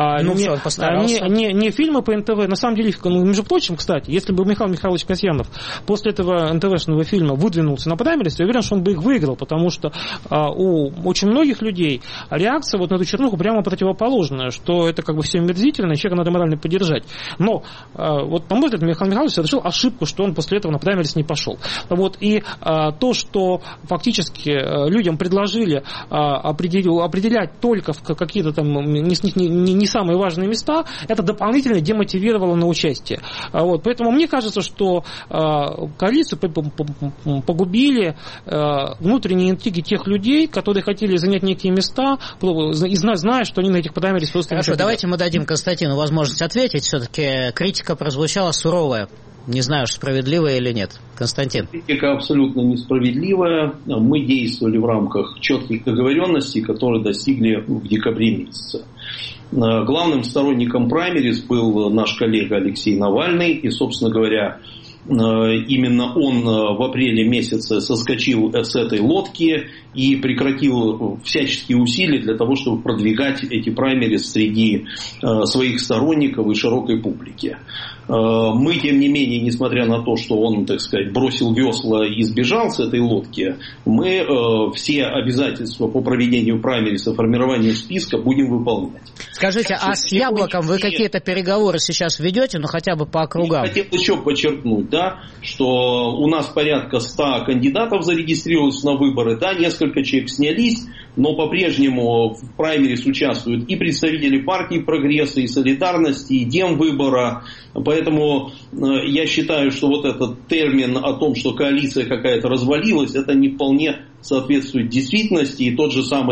не фильмы по НТВ. На самом деле, между прочим, кстати, если бы Михаил Михайлович Касьянов после этого НТВшного фильма выдвинулся на праймерис, я уверен, что он бы их выиграл, потому что у очень многих людей реакция на эту чернуху прямо противоположная, что это все омерзительно, и человека надо морально поддержать. Но, на мой взгляд, Михаил Михайлович совершил ошибку, что он после этого на праймерис не пошел. И то, что фактически людям предложили определять только в какие-то не самые важные места, это дополнительно демотивировало на участие. Поэтому мне кажется, что коалицию погубили внутренние интриги тех людей, которые хотели занять некие места, зная, что они на этих праймерис просто... Хорошо, давайте мы дадим Константину возможность ответить. Все-таки критика прозвучала суровая. Не знаю, справедливая или нет. Константин. Критика абсолютно несправедливая. Мы действовали в рамках четких договоренностей, которые достигли в декабре месяце. Главным сторонником праймерис был наш коллега Алексей Навальный. И, собственно говоря, именно он в апреле месяце соскочил с этой лодки и прекратил всяческие усилия для того, чтобы продвигать эти праймерис среди своих сторонников и широкой публики. Мы, тем не менее, несмотря на то, что он, бросил весла и сбежал с этой лодки, мы все обязательства по проведению праймерис и формированию списка будем выполнять. Скажите, а с Яблоком вы какие-то переговоры сейчас ведете, хотя бы по округам? Я хотел еще подчеркнуть, что у нас порядка 100 кандидатов зарегистрировалось на выборы, несколько человек снялись, но по-прежнему в праймерис участвуют и представители партии Прогресса, и Солидарности, и Демвыбора. Поэтому я считаю, что этот термин о том, что коалиция какая-то развалилась, это не вполне соответствует действительности. И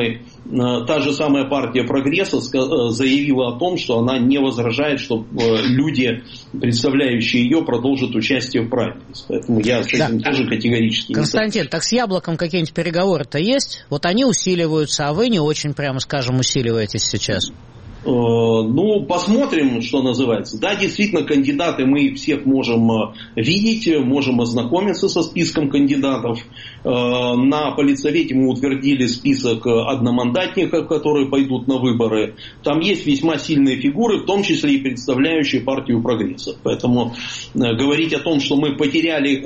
та же самая партия Прогресса заявила о том, что она не возражает, что люди, представляющие ее, продолжат участие в праймерис. Поэтому я с этим тоже категорически не согласен. Константин, так с Яблоком какие-нибудь переговоры-то есть? Они усиливаются, а вы не очень, прямо скажем, усиливаетесь сейчас. Ну, посмотрим, что называется. Да, действительно, кандидаты мы всех можем видеть, можем ознакомиться со списком кандидатов. На политсовете мы утвердили список одномандатников, которые пойдут на выборы. Там есть весьма сильные фигуры, в том числе и представляющие партию прогресса. Поэтому говорить о том, что мы потеряли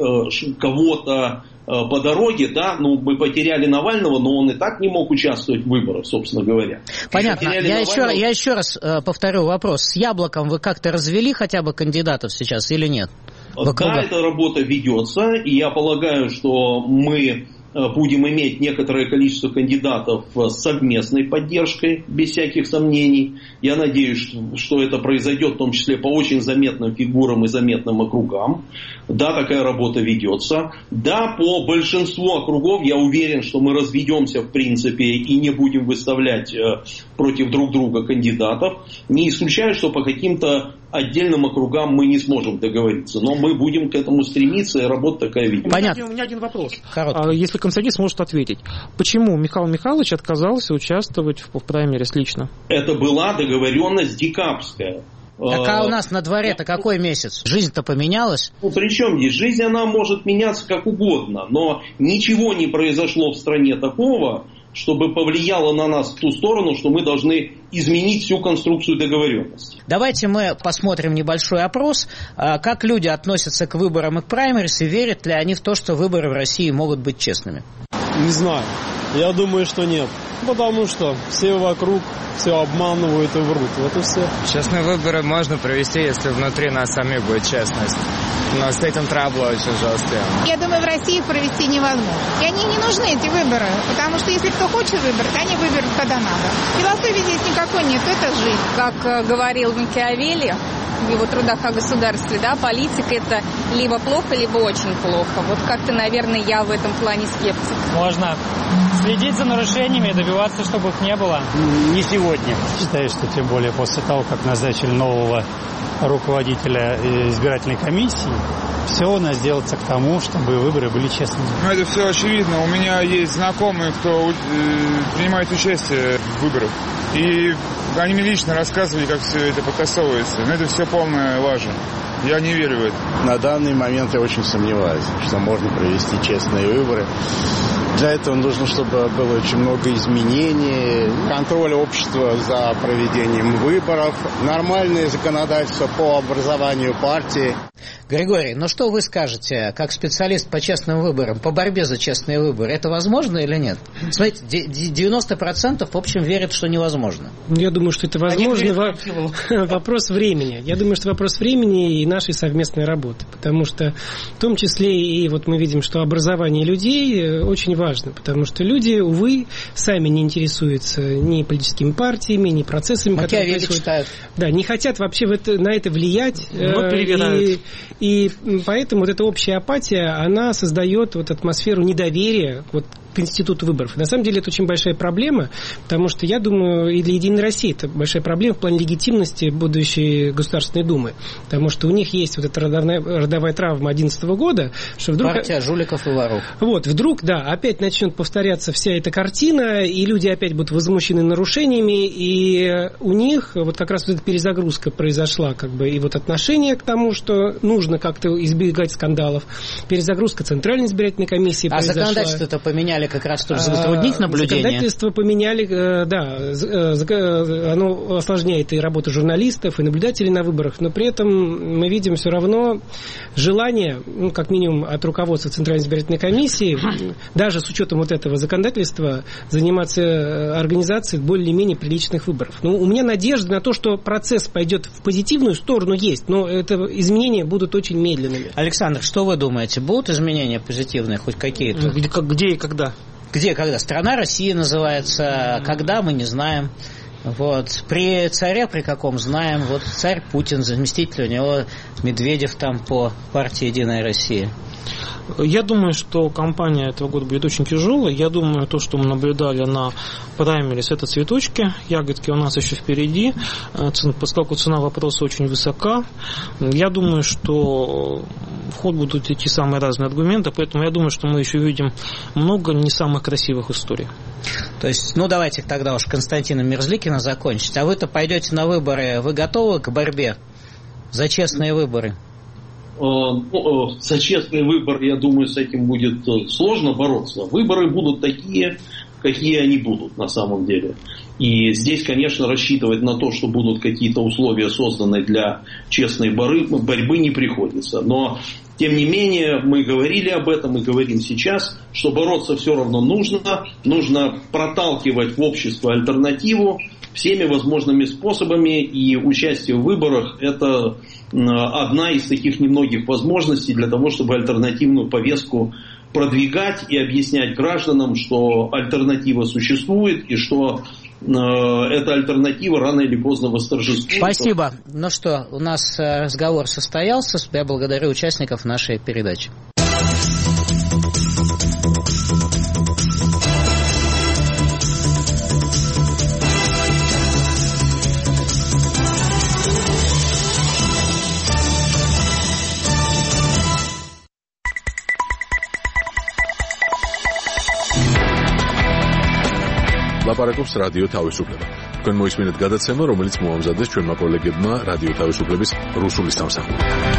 кого-то по дороге, да, ну, мы потеряли Навального, но он и так не мог участвовать в выборах, собственно говоря. Понятно. Я еще раз повторю вопрос. С Яблоком вы как-то развели хотя бы кандидатов сейчас или нет? Да, эта работа ведется, и я полагаю, что мы будем иметь некоторое количество кандидатов с совместной поддержкой, без всяких сомнений. Я надеюсь, что это произойдет в том числе по очень заметным фигурам и заметным округам. Да, такая работа ведется. Да, по большинству округов я уверен, что мы разведемся в принципе и не будем выставлять против друг друга кандидатов. Не исключаю, что по каким-то отдельным округам мы не сможем договориться, но мы будем к этому стремиться, и работа такая ведется. Понятно. У меня один вопрос. Если Константин сможет ответить. Почему Михаил Михайлович отказался участвовать в праймерис лично? Это была договоренность декабрьская. Так а у нас на дворе-то какой месяц? Жизнь-то поменялась? Ну, при чем здесь? Жизнь, она может меняться как угодно, но ничего не произошло в стране такого, чтобы повлияло на нас в ту сторону, что мы должны изменить всю конструкцию договоренности. Давайте мы посмотрим небольшой опрос. Как люди относятся к выборам и к праймерис, и верят ли они в то, что выборы в России могут быть честными? Не знаю. Я думаю, что нет. Потому что все вокруг все обманывают и врут. Вот и все. Честные выборы можно провести, если внутри нас самих будет честность. Но с этим траблы очень жесткие. Я думаю, в России провести невозможно. И они не нужны, эти выборы. Потому что если кто хочет выбрать, они выберут, когда надо. Философии здесь никакой нет, это жизнь. Как говорил Макиавелли в его трудах о государстве, да, политика это либо плохо, либо очень плохо. Вот как-то, наверное, я в этом плане скептик. Можно следить за нарушениями и добиваться, чтобы их не было. Не сегодня. Считаю, что тем более после того, как назначили нового руководителя избирательной комиссии, все у нас делается к тому, чтобы выборы были честными. Ну, это все очевидно. У меня есть знакомые, кто принимает участие в выборах. И они мне лично рассказывали, как все это потасовывается. Но это все полная лажа. Я не верю в это. На данный момент я очень сомневаюсь, что можно провести честные выборы. Для этого нужно, чтобы было очень много изменений, контроль общества за проведением выборов, нормальное законодательство по образованию партии. Григорий, ну что вы скажете, как специалист по честным выборам, по борьбе за честные выборы, это возможно или нет? Смотрите, 90% в общем верят, что невозможно. Я думаю, что это возможно. Вопрос времени. Я думаю, что вопрос времени и нашей совместной работы. Потому что в том числе и вот мы видим, что образование людей очень важно. Потому что люди, увы, сами не интересуются ни политическими партиями, ни процессами, которые происходят. Да, не хотят вообще на это влиять. И поэтому вот эта общая апатия, она создает вот атмосферу недоверия к институту выборов. На самом деле это очень большая проблема, потому что, я думаю, и для «Единой России» это большая проблема в плане легитимности будущей Государственной Думы. Потому что у них есть вот эта родовая травма 2011 года, что вдруг... Партия жуликов и воров. Вот, вдруг, да, опять начнет повторяться вся эта картина, и люди опять будут возмущены нарушениями, и у них вот как раз вот эта перезагрузка произошла, как бы, и вот отношение к тому, что нужно как-то избегать скандалов. Перезагрузка Центральной избирательной комиссии произошла. А законодательство-то поменяли как раз, чтобы затруднить наблюдение? Законодательство поменяли, да, оно осложняет и работу журналистов, и наблюдателей на выборах, но при этом мы видим все равно желание, ну, как минимум от руководства Центральной избирательной комиссии, даже с учетом вот этого законодательства, заниматься организацией более-менее приличных выборов. Ну, у меня надежда на то, что процесс пойдет в позитивную сторону, есть, но это изменения будут очень медленными. Александр, что вы думаете, будут изменения позитивные хоть какие-то? Где и когда? Где и когда? Страна Россия называется. Когда, мы не знаем. Вот. При царе при каком знаем. Вот царь Путин, заместитель у него Медведев там по партии «Единая Россия». Я думаю, что кампания этого года будет очень тяжелая. Я думаю, то, что мы наблюдали на праймерис, это цветочки. Ягодки у нас еще впереди, поскольку цена вопроса очень высока. Я думаю, что в ход будут идти самые разные аргументы, поэтому я думаю, что мы еще увидим много не самых красивых историй. То есть, давайте тогда уж Константина Мерзликина закончить. А вы-то пойдете на выборы, вы готовы к борьбе за честные выборы? За честный выбор, я думаю, с этим будет сложно бороться. Выборы будут такие, какие они будут на самом деле. И здесь, конечно, рассчитывать на то, что будут какие-то условия созданы для честной борьбы не приходится. Но, тем не менее, мы говорили об этом и говорим сейчас, что бороться все равно нужно. Нужно проталкивать в общество альтернативу всеми возможными способами. И участие в выборах – это одна из таких немногих возможностей для того, чтобы альтернативную повестку продвигать и объяснять гражданам, что альтернатива существует и что эта альтернатива рано или поздно восторжествует. Спасибо. Ну что, у нас разговор состоялся. Я благодарю участников нашей передачи. ლაპარაკობს რადიო თავისუფლება. თქვენ მოისმინეთ გადაცემა, რომელიც მოამზადეს ჩვენმა კოლეგებმა რადიო თავისუფლების რუსული სამსახური.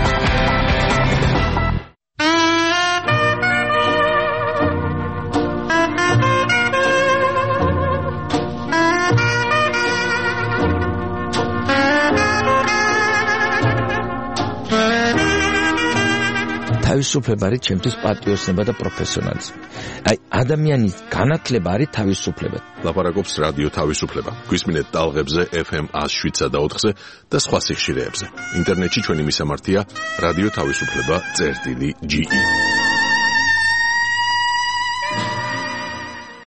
თავისუფლება არის ჩემთვის პატრიოტიზმი და პროფესიონალიზმი. აი, ადამიანის განათლება არის თავისუფლება. ლაპარაკობს რადიო თავისუფლება. გვისმინეთ ტალღებზე FM 107.4-ზე და სხვა სიხშირეებზე. ინტერნეტში ჩვენი მისამართია რადიო თავისუფლება.ge